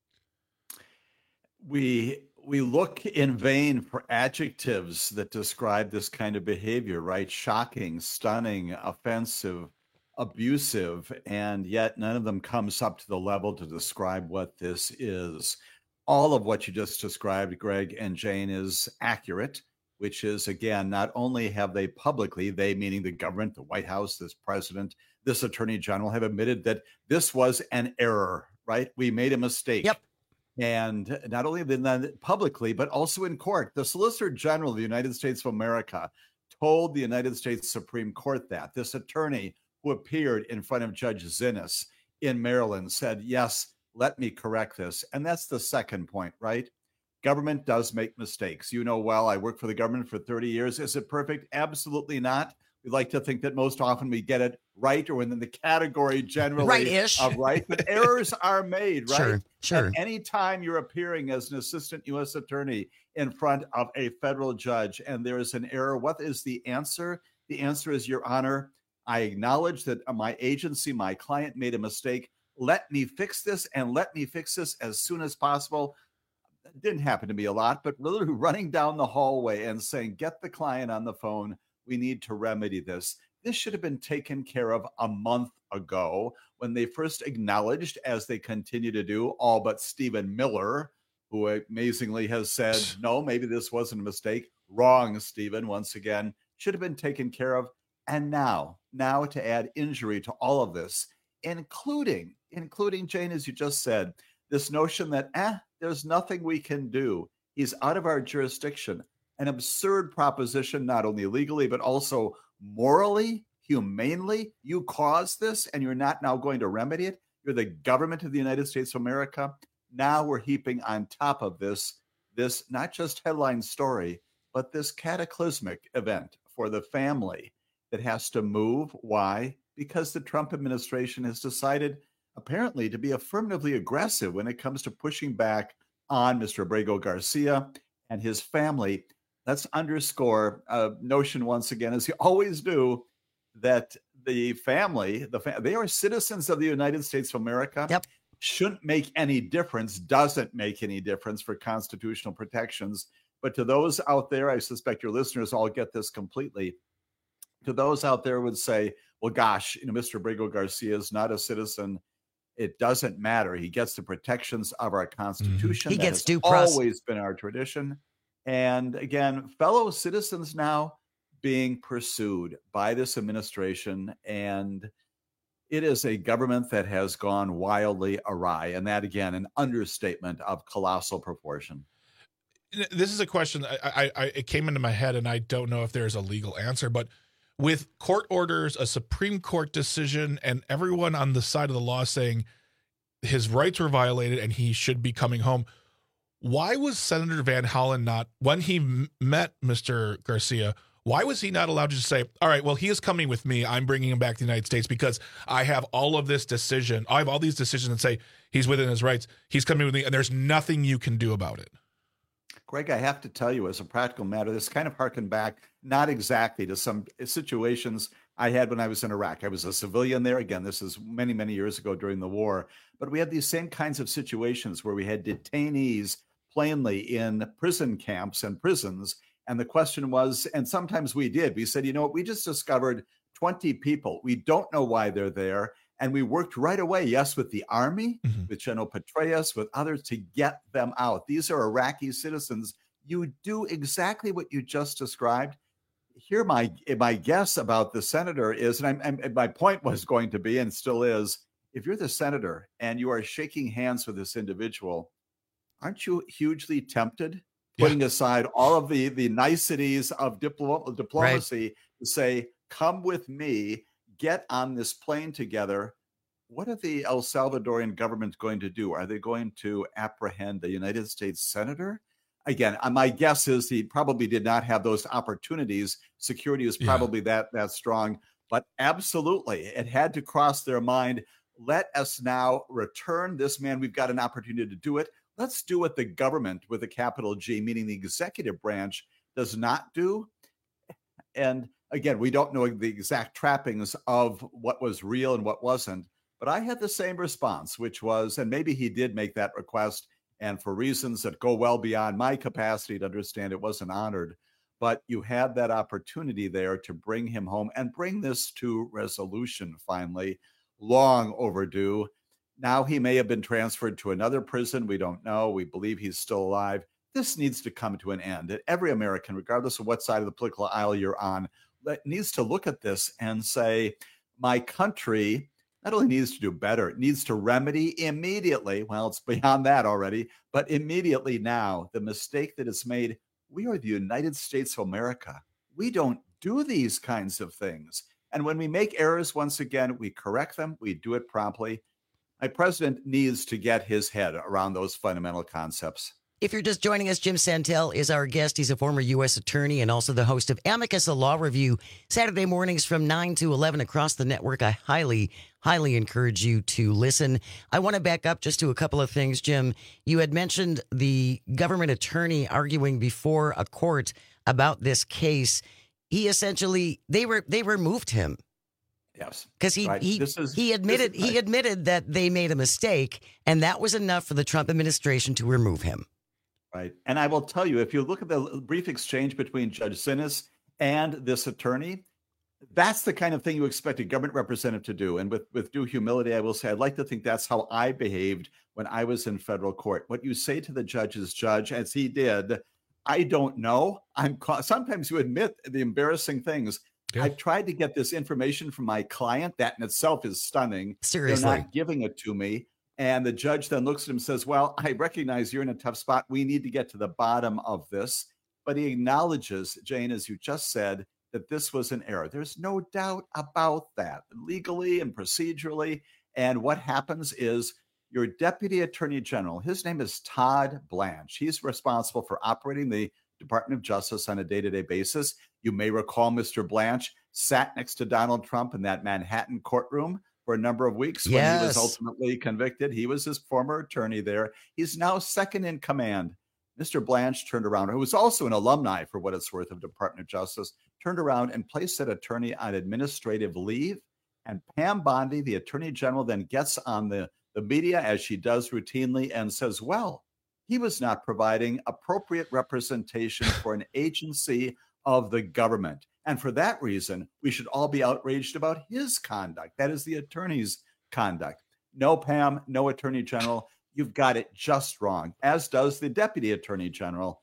We look in vain for adjectives that describe this kind of behavior, right? Shocking, stunning, offensive, abusive, and yet none of them comes up to the level to describe what this is. All of what you just described, Greg and Jane, is accurate, which is, again, not only have they publicly, they meaning the government, the White House, this president, this attorney general, have admitted that this was an error, right? We made a mistake. Yep. And not only did that publicly, but also in court. The Solicitor General of the United States of America told the United States Supreme Court that this attorney who appeared in front of Judge Zinnes in Maryland said, yes, let me correct this. And that's the second point, right? Government does make mistakes. You know well, I worked for the government for 30 years. Is it perfect? Absolutely not. We like to think that most often we get it right or within the category generally right-ish of right, but errors are made, right? Sure. And anytime you're appearing as an assistant U.S. attorney in front of a federal judge and there is an error, what is the answer? The answer is, Your Honor, I acknowledge that my agency, my client made a mistake. Let me fix this, and let me fix this as soon as possible. It didn't happen to me a lot, but literally running down the hallway and saying, get the client on the phone. We need to remedy this. This should have been taken care of a month ago when they first acknowledged, as they continue to do, all but Stephen Miller, who amazingly has said, no, maybe this wasn't a mistake. Wrong, Stephen, once again, should have been taken care of. And now to add injury to all of this, including Jane, as you just said, this notion that, there's nothing we can do. He's out of our jurisdiction. An absurd proposition, not only legally, but also morally, humanely. You caused this and you're not now going to remedy it. You're the government of the United States of America. Now we're heaping on top of this not just headline story, but this cataclysmic event for the family that has to move. Why? Because the Trump administration has decided apparently to be affirmatively aggressive when it comes to pushing back on Mr. Abrego Garcia and his family. Let's underscore a notion once again, as you always do, that the family, they are citizens of the United States of America. Yep. Shouldn't make any difference, doesn't make any difference for constitutional protections. But to those out there, I suspect your listeners all get this completely. To those out there would say, well, gosh, Mr. Abrego Garcia is not a citizen. It doesn't matter. He gets the protections of our Constitution. He gets due process. process. Always been our tradition. And again, fellow citizens now being pursued by this administration. And it is a government that has gone wildly awry. And that, again, an understatement of colossal proportion. This is a question it came into my head, and I don't know if there's a legal answer, but with court orders, a Supreme Court decision, and everyone on the side of the law saying his rights were violated and he should be coming home. Why was Senator Van Hollen not, when he met Mr. Garcia, why was he not allowed to just say, all right, well, he is coming with me. I'm bringing him back to the United States because I have all of this decision. I have all these decisions and say he's within his rights. He's coming with me, and there's nothing you can do about it. Greg, I have to tell you, as a practical matter, this kind of harkened back, not exactly to some situations I had when I was in Iraq. I was a civilian there. Again, this is many, many years ago during the war. But we had these same kinds of situations where we had detainees plainly in prison camps and prisons. And the question was, and sometimes we did, we said, you know what, we just discovered 20 people. We don't know why they're there. And we worked right away, yes, with the army, with General Petraeus, with others to get them out. These are Iraqi citizens. You do exactly what you just described. Here, my guess about the senator is, and my point was going to be, and still is, if you're the senator and you are shaking hands with this individual, aren't you hugely tempted, putting aside all of the niceties of diplomacy, to say, come with me, get on this plane together? What are the El Salvadorian government going to do? Are they going to apprehend the United States senator? Again, my guess is he probably did not have those opportunities. Security is probably that strong, but absolutely, it had to cross their mind. Let us now return this man. We've got an opportunity to do it. Let's do what the government with a capital G, meaning the executive branch, does not do. And again, we don't know the exact trappings of what was real and what wasn't, but I had the same response, which was, and maybe he did make that request, and for reasons that go well beyond my capacity to understand, it wasn't honored, but you had that opportunity there to bring him home and bring this to resolution finally, long overdue. Now he may have been transferred to another prison. We don't know. We believe he's still alive. This needs to come to an end. And every American, regardless of what side of the political aisle you're on, needs to look at this and say, my country not only needs to do better, it needs to remedy immediately. Well, it's beyond that already, but immediately now, the mistake that is made. We are the United States of America. We don't do these kinds of things. And when we make errors, once again, we correct them. We do it promptly. My president needs to get his head around those fundamental concepts. If you're just joining us, Jim Santel is our guest. He's a former U.S. attorney and also the host of Amicus, a law review, Saturday mornings from 9 to 11 across the network. I highly encourage you to listen. I want to back up just to a couple of things, Jim. You had mentioned the government attorney arguing before a court about this case. He essentially, they removed him. Yes, because he admitted that they made a mistake, and that was enough for the Trump administration to remove him. Right, and I will tell you, if you look at the brief exchange between Judge Sinis and this attorney, that's the kind of thing you expect a government representative to do. And with due humility, I will say I'd like to think that's how I behaved when I was in federal court. What you say to the judge's judge, as he did, I don't know. Sometimes you admit the embarrassing things. Yeah. I've tried to get this information from my client. That in itself is stunning. Seriously. They're not giving it to me. And the judge then looks at him and says, well, I recognize you're in a tough spot. We need to get to the bottom of this. But he acknowledges, Jane, as you just said, that this was an error. There's no doubt about that, legally and procedurally. And what happens is your deputy attorney general, his name is Todd Blanche. He's responsible for operating the Department of Justice on a day-to-day basis. You may recall Mr. Blanche sat next to Donald Trump in that Manhattan courtroom for a number of weeks when he was ultimately convicted. He was his former attorney there. He's now second in command. Mr. Blanche turned around, who was also an alumni, for what it's worth, of Department of Justice, turned around and placed that attorney on administrative leave. And Pam Bondi, the attorney general, then gets on the media, as she does routinely, and says, well, he was not providing appropriate representation for an agency of the government. And for that reason, we should all be outraged about his conduct. That is the attorney's conduct. No, Pam, no attorney general. You've got it just wrong, as does the deputy attorney general.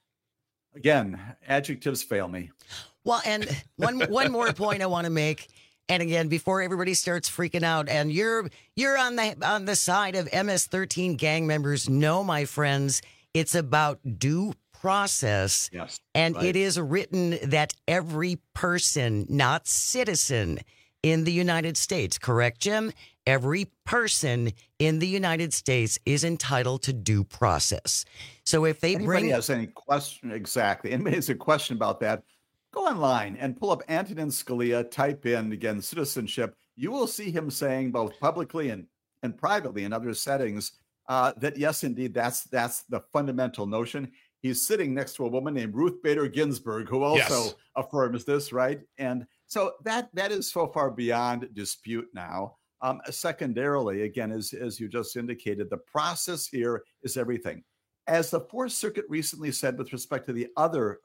Again, adjectives fail me. Well, and one more point I want to make. And again, before everybody starts freaking out, and you're on the side of MS-13 gang members, no, my friends, it's about due process. Yes, and it is written that every person, not citizen, in the United States, correct, Jim? every person in the United States is entitled to due process. So if they Anybody has any question, exactly. Anybody has a question about that, go online and pull up Antonin Scalia, type in, again, citizenship. You will see him saying both publicly and privately in other settings that, yes, indeed, that's the fundamental notion. He's sitting next to a woman named Ruth Bader Ginsburg, who also affirms this, right? And so that is so far beyond dispute now. Secondarily, again, as you just indicated, the process here is everything. As the Fourth Circuit recently said with respect to the other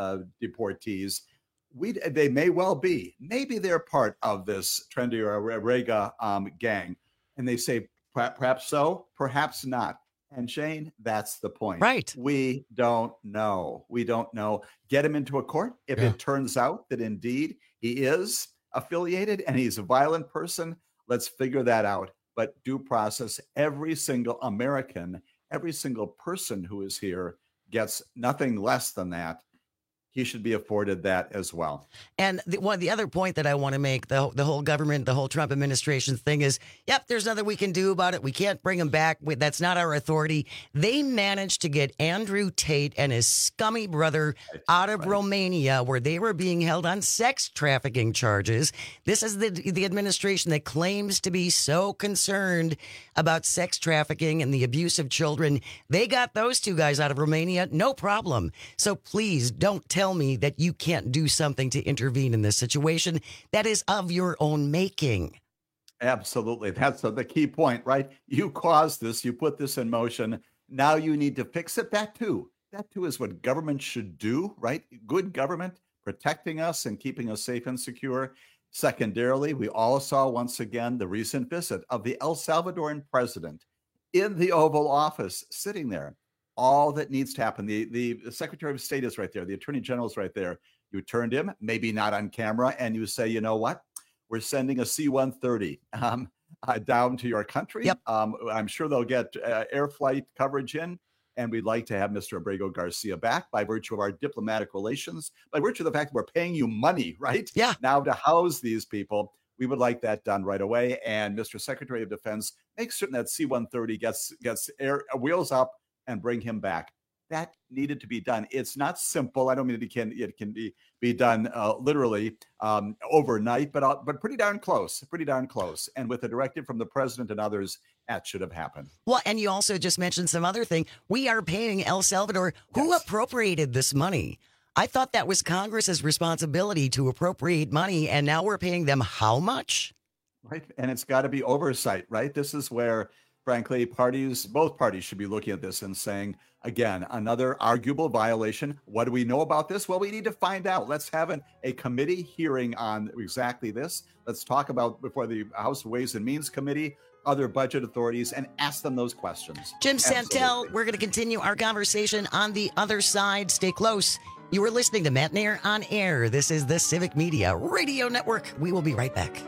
deportees, they may well be. Maybe they're part of this Trendy or Rega gang. And they say, perhaps so, perhaps not. And Shane, that's the point. Right. We don't know. We don't know. Get him into a court. If it turns out that indeed he is affiliated and he's a violent person, let's figure that out. But due process, every single American, every single person who is here gets nothing less than that. He should be afforded that as well. And the other point that I want to make, the whole government, the whole Trump administration thing is, yep, there's nothing we can do about it. We can't bring him back. That's not our authority. They managed to get Andrew Tate and his scummy brother out of Romania, where they were being held on sex trafficking charges. This is the administration that claims to be so concerned about sex trafficking and the abuse of children. They got those two guys out of Romania, no problem. So please don't tell me that you can't do something to intervene in this situation that is of your own making. Absolutely. That's the key point, right? You caused this, you put this in motion. Now you need to fix it. That too is what government should do, right? Good government, protecting us and keeping us safe and secure. Secondarily, we all saw once again the recent visit of the El Salvadoran president in the Oval Office, sitting there. All that needs to happen. The Secretary of State is right there. The Attorney General is right there. You turned him, maybe not on camera, and you say, you know what? We're sending a C-130 down to your country. Yep. I'm sure they'll get air flight coverage in, and we'd like to have Mr. Abrego Garcia back by virtue of our diplomatic relations, by virtue of the fact that we're paying you money, right? Yeah. Now to house these people. We would like that done right away. And Mr. Secretary of Defense, make certain that C-130 gets wheels up and bring him back. That needed to be done. It's not simple. I don't mean it can be done literally overnight, but pretty darn close. And with a directive from the president and others, that should have happened. Well, and you also just mentioned some other thing. We are paying El Salvador. Who appropriated this money? I thought that was Congress's responsibility to appropriate money, and now we're paying them how much? Right, and it's got to be oversight, right? This is where, frankly, both parties should be looking at this and saying, again, another arguable violation. What do we know about this? Well, we need to find out. Let's have a committee hearing on exactly this. Let's talk about before the House Ways and Means Committee, other budget authorities, and ask them those questions. Jim Santel, we're going to continue our conversation on the other side. Stay close. You are listening to Matt Nair on Air. This is the Civic Media Radio Network. We will be right back.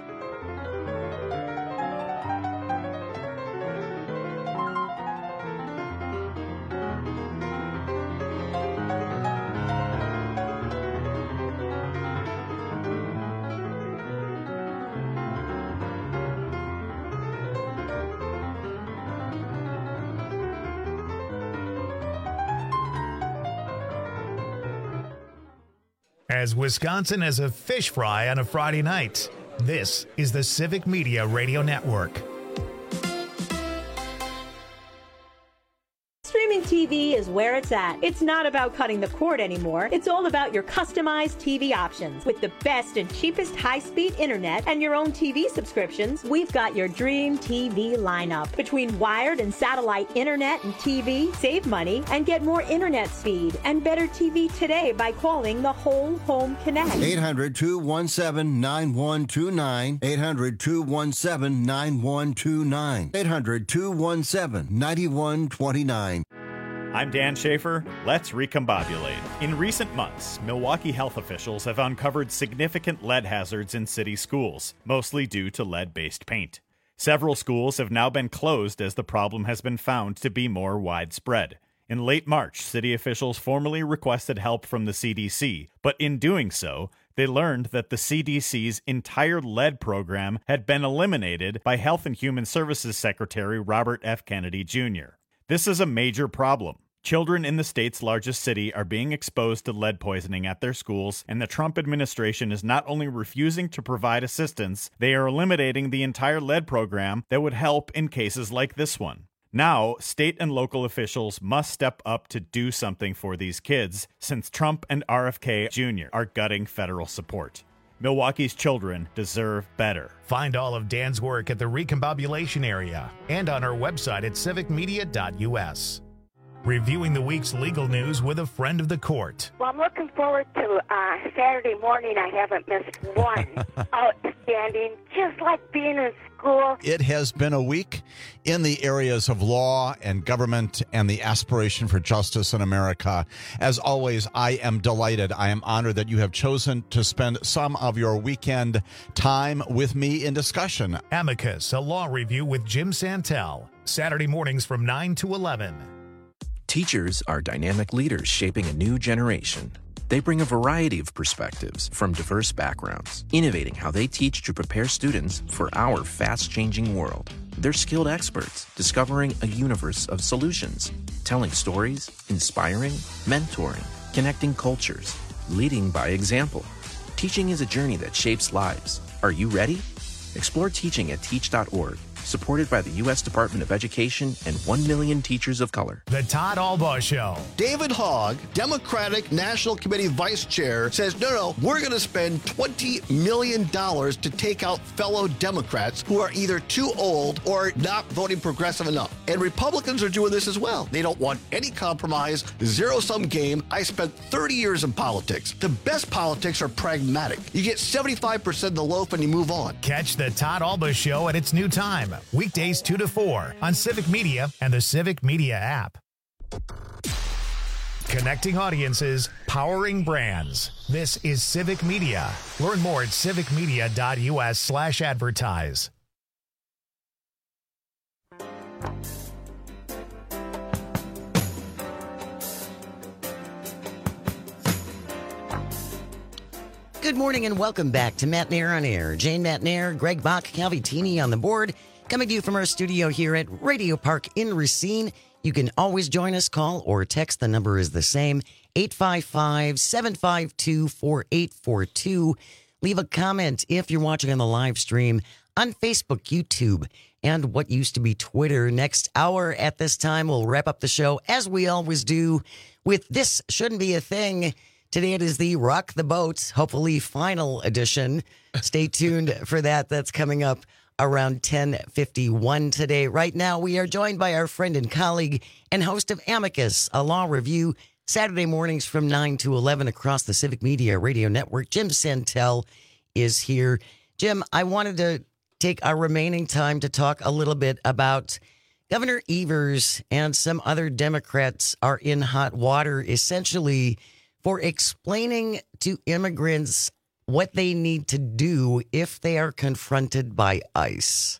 As Wisconsin as a fish fry on a Friday night, this is the Civic Media Radio Network. Streaming TV is where it's at. It's not about cutting the cord anymore. It's all about your customized TV options. With the best and cheapest high-speed internet and your own TV subscriptions, we've got your dream TV lineup. Between wired and satellite internet and TV, save money and get more internet speed and better TV today by calling the Whole Home Connect. 800-217-9129. 800-217-9129. 800-217-9129. I'm Dan Schaefer. Let's recombobulate. In recent months, Milwaukee health officials have uncovered significant lead hazards in city schools, mostly due to lead-based paint. Several schools have now been closed as the problem has been found to be more widespread. In late March, city officials formally requested help from the CDC, but in doing so, They learned that the CDC's entire lead program had been eliminated by Health and Human Services Secretary Robert F. Kennedy Jr. This is a major problem. Children in the state's largest city are being exposed to lead poisoning at their schools, and the Trump administration is not only refusing to provide assistance, they are eliminating the entire lead program that would help in cases like this one. Now, state and local officials must step up to do something for these kids, since Trump and RFK Jr. are gutting federal support. Milwaukee's children deserve better. Find all of Dan's work at the Recombobulation area and on our website at civicmedia.us. Reviewing the week's legal news with a friend of the court. Well, I'm looking forward to Saturday morning. I haven't missed one. Outstanding, just like being in school. It has been a week in the areas of law and government and the aspiration for justice in America. As always, I am delighted. I am honored that you have chosen to spend some of your weekend time with me in discussion. Amicus, a law review with Jim Santel. Saturday mornings from 9 to 11. Teachers are dynamic leaders shaping a new generation. They bring a variety of perspectives from diverse backgrounds, innovating how they teach to prepare students for our fast-changing world. They're skilled experts, discovering a universe of solutions, telling stories, inspiring, mentoring, connecting cultures, leading by example. Teaching is a journey that shapes lives. Are you ready? Explore teaching at teach.org. Supported by the U.S. Department of Education and 1 million teachers of color. The Todd Albaugh Show. David Hogg, Democratic National Committee Vice Chair, says, no, we're going to spend $20 million to take out fellow Democrats who are either too old or not voting progressive enough. And Republicans are doing this as well. They don't want any compromise, zero-sum game. I spent 30 years in politics. The best politics are pragmatic. You get 75% of the loaf and you move on. Catch the Todd Albaugh Show at its new time. Weekdays 2 to 4 on Civic Media and the Civic Media app. Connecting audiences, powering brands. This is Civic Media. Learn more at civicmedia.us/advertise. Good morning and welcome back to Matt Nair on Air. Jane Matt Nair, Greg Bach, Calvitini on the board. Coming to you from our studio here at Radio Park in Racine. You can always join us, call or text. The number is the same, 855-752-4842. Leave a comment if you're watching on the live stream on Facebook, YouTube, and what used to be Twitter. Next hour at this time, we'll wrap up the show, as we always do, with This Shouldn't Be a Thing. Today it is the Rock the Boat, hopefully final edition. Stay tuned for that. That's coming up around 10:51 today. Right now, we are joined by our friend and colleague and host of Amicus, a law review, Saturday mornings from 9 to 11 across the Civic Media Radio Network. Jim Santel is here. Jim, I wanted to take our remaining time to talk a little bit about Governor Evers and some other Democrats are in hot water, essentially for explaining to immigrants what they need to do if they are confronted by ICE.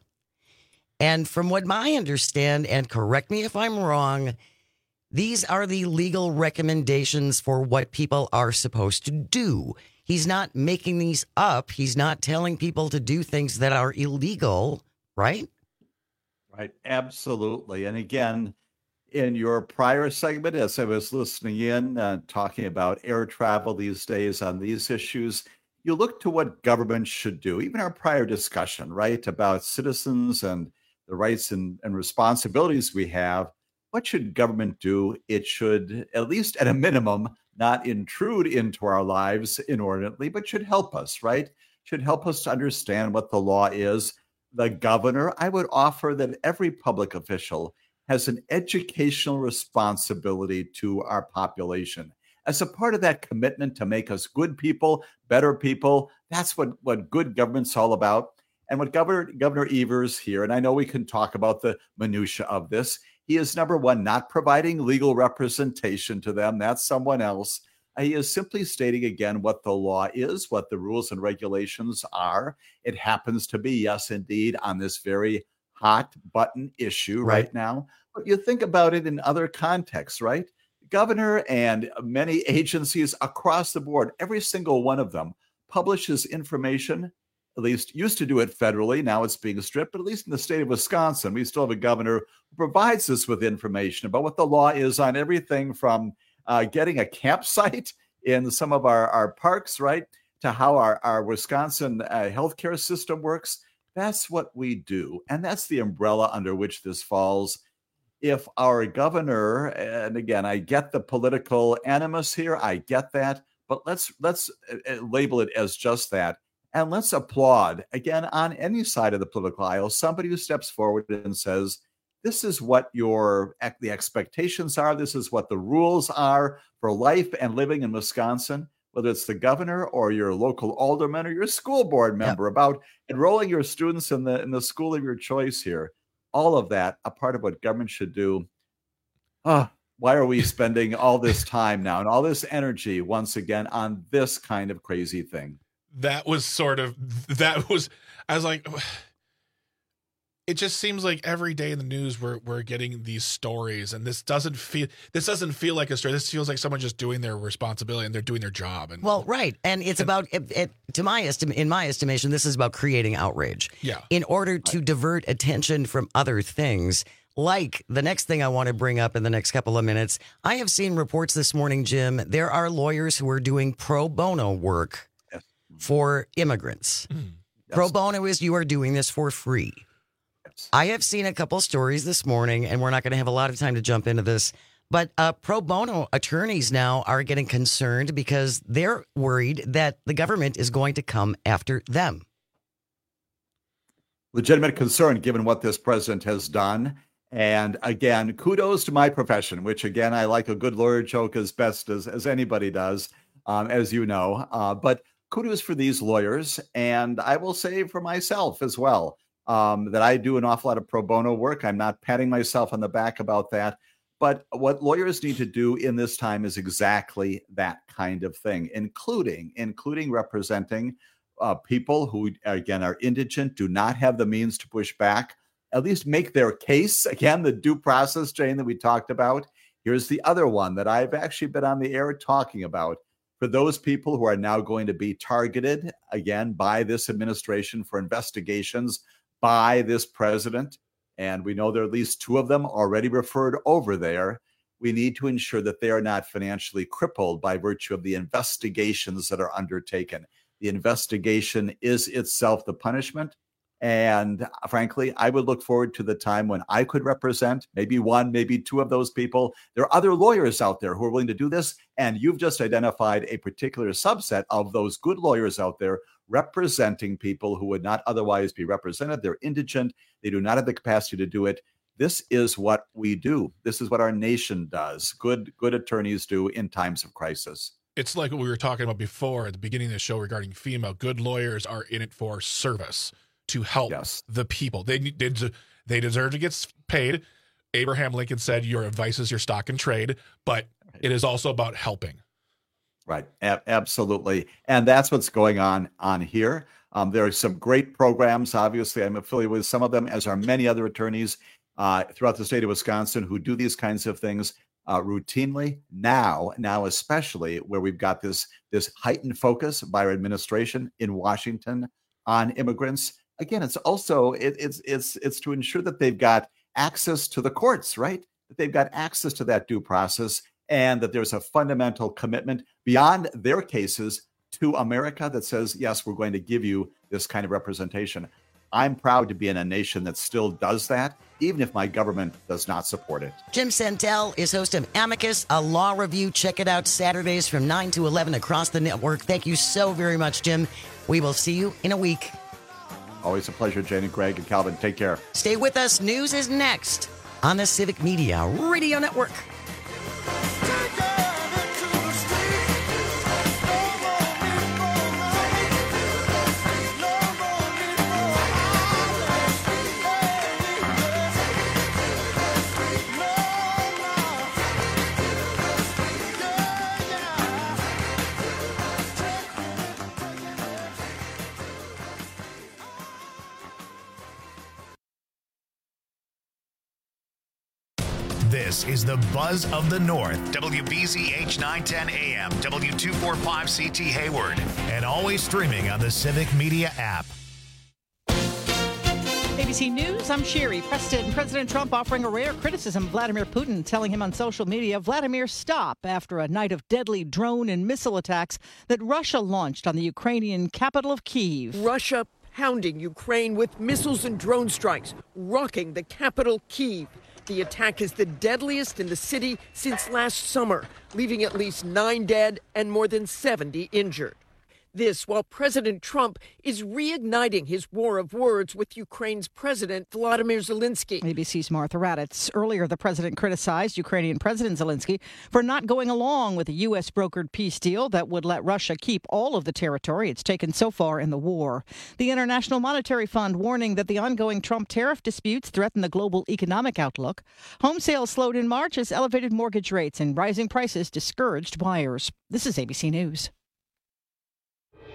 And from what I understand, and correct me if I'm wrong, these are the legal recommendations for what people are supposed to do. He's not making these up. He's not telling people to do things that are illegal, right? Right, absolutely. And again, in your prior segment, as I was listening in, talking about air travel these days on these issues, you look to what government should do. Even our prior discussion, right, about citizens and the rights and responsibilities we have. What should government do? It should, at least at a minimum, not intrude into our lives inordinately, but should help us, right? Should help us to understand what the law is. The governor, I would offer that every public official has an educational responsibility to our population. As a part of that commitment to make us good people, better people, that's what good government's all about. And what Governor Evers here, and I know we can talk about the minutia of this, he is, number one, not providing legal representation to them. That's someone else. He is simply stating again what the law is, what the rules and regulations are. It happens to be, yes, indeed, on this very hot button issue right now. But you think about it in other contexts, right? Governor and many agencies across the board, every single one of them publishes information, at least used to do it federally. Now it's being stripped, but at least in the state of Wisconsin, we still have a governor who provides us with information about what the law is on everything from getting a campsite in some of our parks, right, to how our Wisconsin healthcare system works. That's what we do. And that's the umbrella under which this falls. If our governor, and again, I get the political animus here, I get that, but let's label it as just that. And let's applaud, again, on any side of the political aisle, somebody who steps forward and says, this is what the expectations are. This is what the rules are for life and living in Wisconsin, whether it's the governor or your local alderman or your school board member, about enrolling your students in the school of your choice here. All of that, a part of what government should do. Why are we spending all this time now and all this energy once again on this kind of crazy thing? I was like, it just seems like every day in the news we're getting these stories, and this doesn't feel like a story. This feels like someone just doing their responsibility and they're doing their job. And well, right, and it's about in my estimation, this is about creating outrage. Yeah. In order to divert attention from other things. Like the next thing I want to bring up in the next couple of minutes, I have seen reports this morning, Jim. There are lawyers who are doing pro bono work for immigrants. Yes. Pro bono is you are doing this for free. Yes. I have seen a couple stories this morning, and we're not going to have a lot of time to jump into this, but pro bono attorneys now are getting concerned because they're worried that the government is going to come after them. Legitimate concern given what this president has done. And again, kudos to my profession, which again, I like a good lawyer joke as best as anybody does, as you know. But kudos for these lawyers. And I will say for myself as well, that I do an awful lot of pro bono work. I'm not patting myself on the back about that. But what lawyers need to do in this time is exactly that kind of thing, including representing people who, again, are indigent, do not have the means to push back, at least make their case. Again, the due process, Jane, that we talked about. Here's the other one that I've actually been on the air talking about. For those people who are now going to be targeted, again, by this administration for investigations by this president, and we know there are at least two of them already referred over there, we need to ensure that they are not financially crippled by virtue of the investigations that are undertaken. The investigation is itself the punishment. And frankly, I would look forward to the time when I could represent maybe one, maybe two of those people. There are other lawyers out there who are willing to do this. And you've just identified a particular subset of those good lawyers out there representing people who would not otherwise be represented. They're indigent. They do not have the capacity to do it. This is what we do. This is what our nation does. Good attorneys do in times of crisis. It's like what we were talking about before at the beginning of the show regarding FEMA. Good lawyers are in it for service, to help the people. They deserve to get paid. Abraham Lincoln said, your advice is your stock in trade, but it is also about helping. Right. Absolutely. And that's what's going on here. There are some great programs. Obviously, I'm affiliated with some of them, as are many other attorneys throughout the state of Wisconsin who do these kinds of things routinely. Now especially where we've got this heightened focus by our administration in Washington on immigrants. Again, it's also it's to ensure that they've got access to the courts, right? That they've got access to that due process, and that there's a fundamental commitment beyond their cases to America that says, yes, we're going to give you this kind of representation. I'm proud to be in a nation that still does that, even if my government does not support it. Jim Santel is host of Amicus, a law review. Check it out Saturdays from 9 to 11 across the network. Thank you so very much, Jim. We will see you in a week. Always a pleasure, Jane and Greg and Calvin. Take care. Stay with us. News is next on the Civic Media Radio Network. This is the Buzz of the North, WBZH 910 AM, W245CT Hayward, and always streaming on the Civic Media app. ABC News, I'm Sherry. President Trump offering a rare criticism of Vladimir Putin, telling him on social media, Vladimir, stop, after a night of deadly drone and missile attacks that Russia launched on the Ukrainian capital of Kyiv. Russia pounding Ukraine with missiles and drone strikes, rocking the capital, Kyiv. The attack is the deadliest in the city since last summer, leaving at least 9 dead and more than 70 injured. This while President Trump is reigniting his war of words with Ukraine's President Volodymyr Zelensky. ABC's Martha Raddatz. Earlier, the president criticized Ukrainian President Zelensky for not going along with a U.S.-brokered peace deal that would let Russia keep all of the territory it's taken so far in the war. The International Monetary Fund warning that the ongoing Trump tariff disputes threaten the global economic outlook. Home sales slowed in March as elevated mortgage rates and rising prices discouraged buyers. This is ABC News.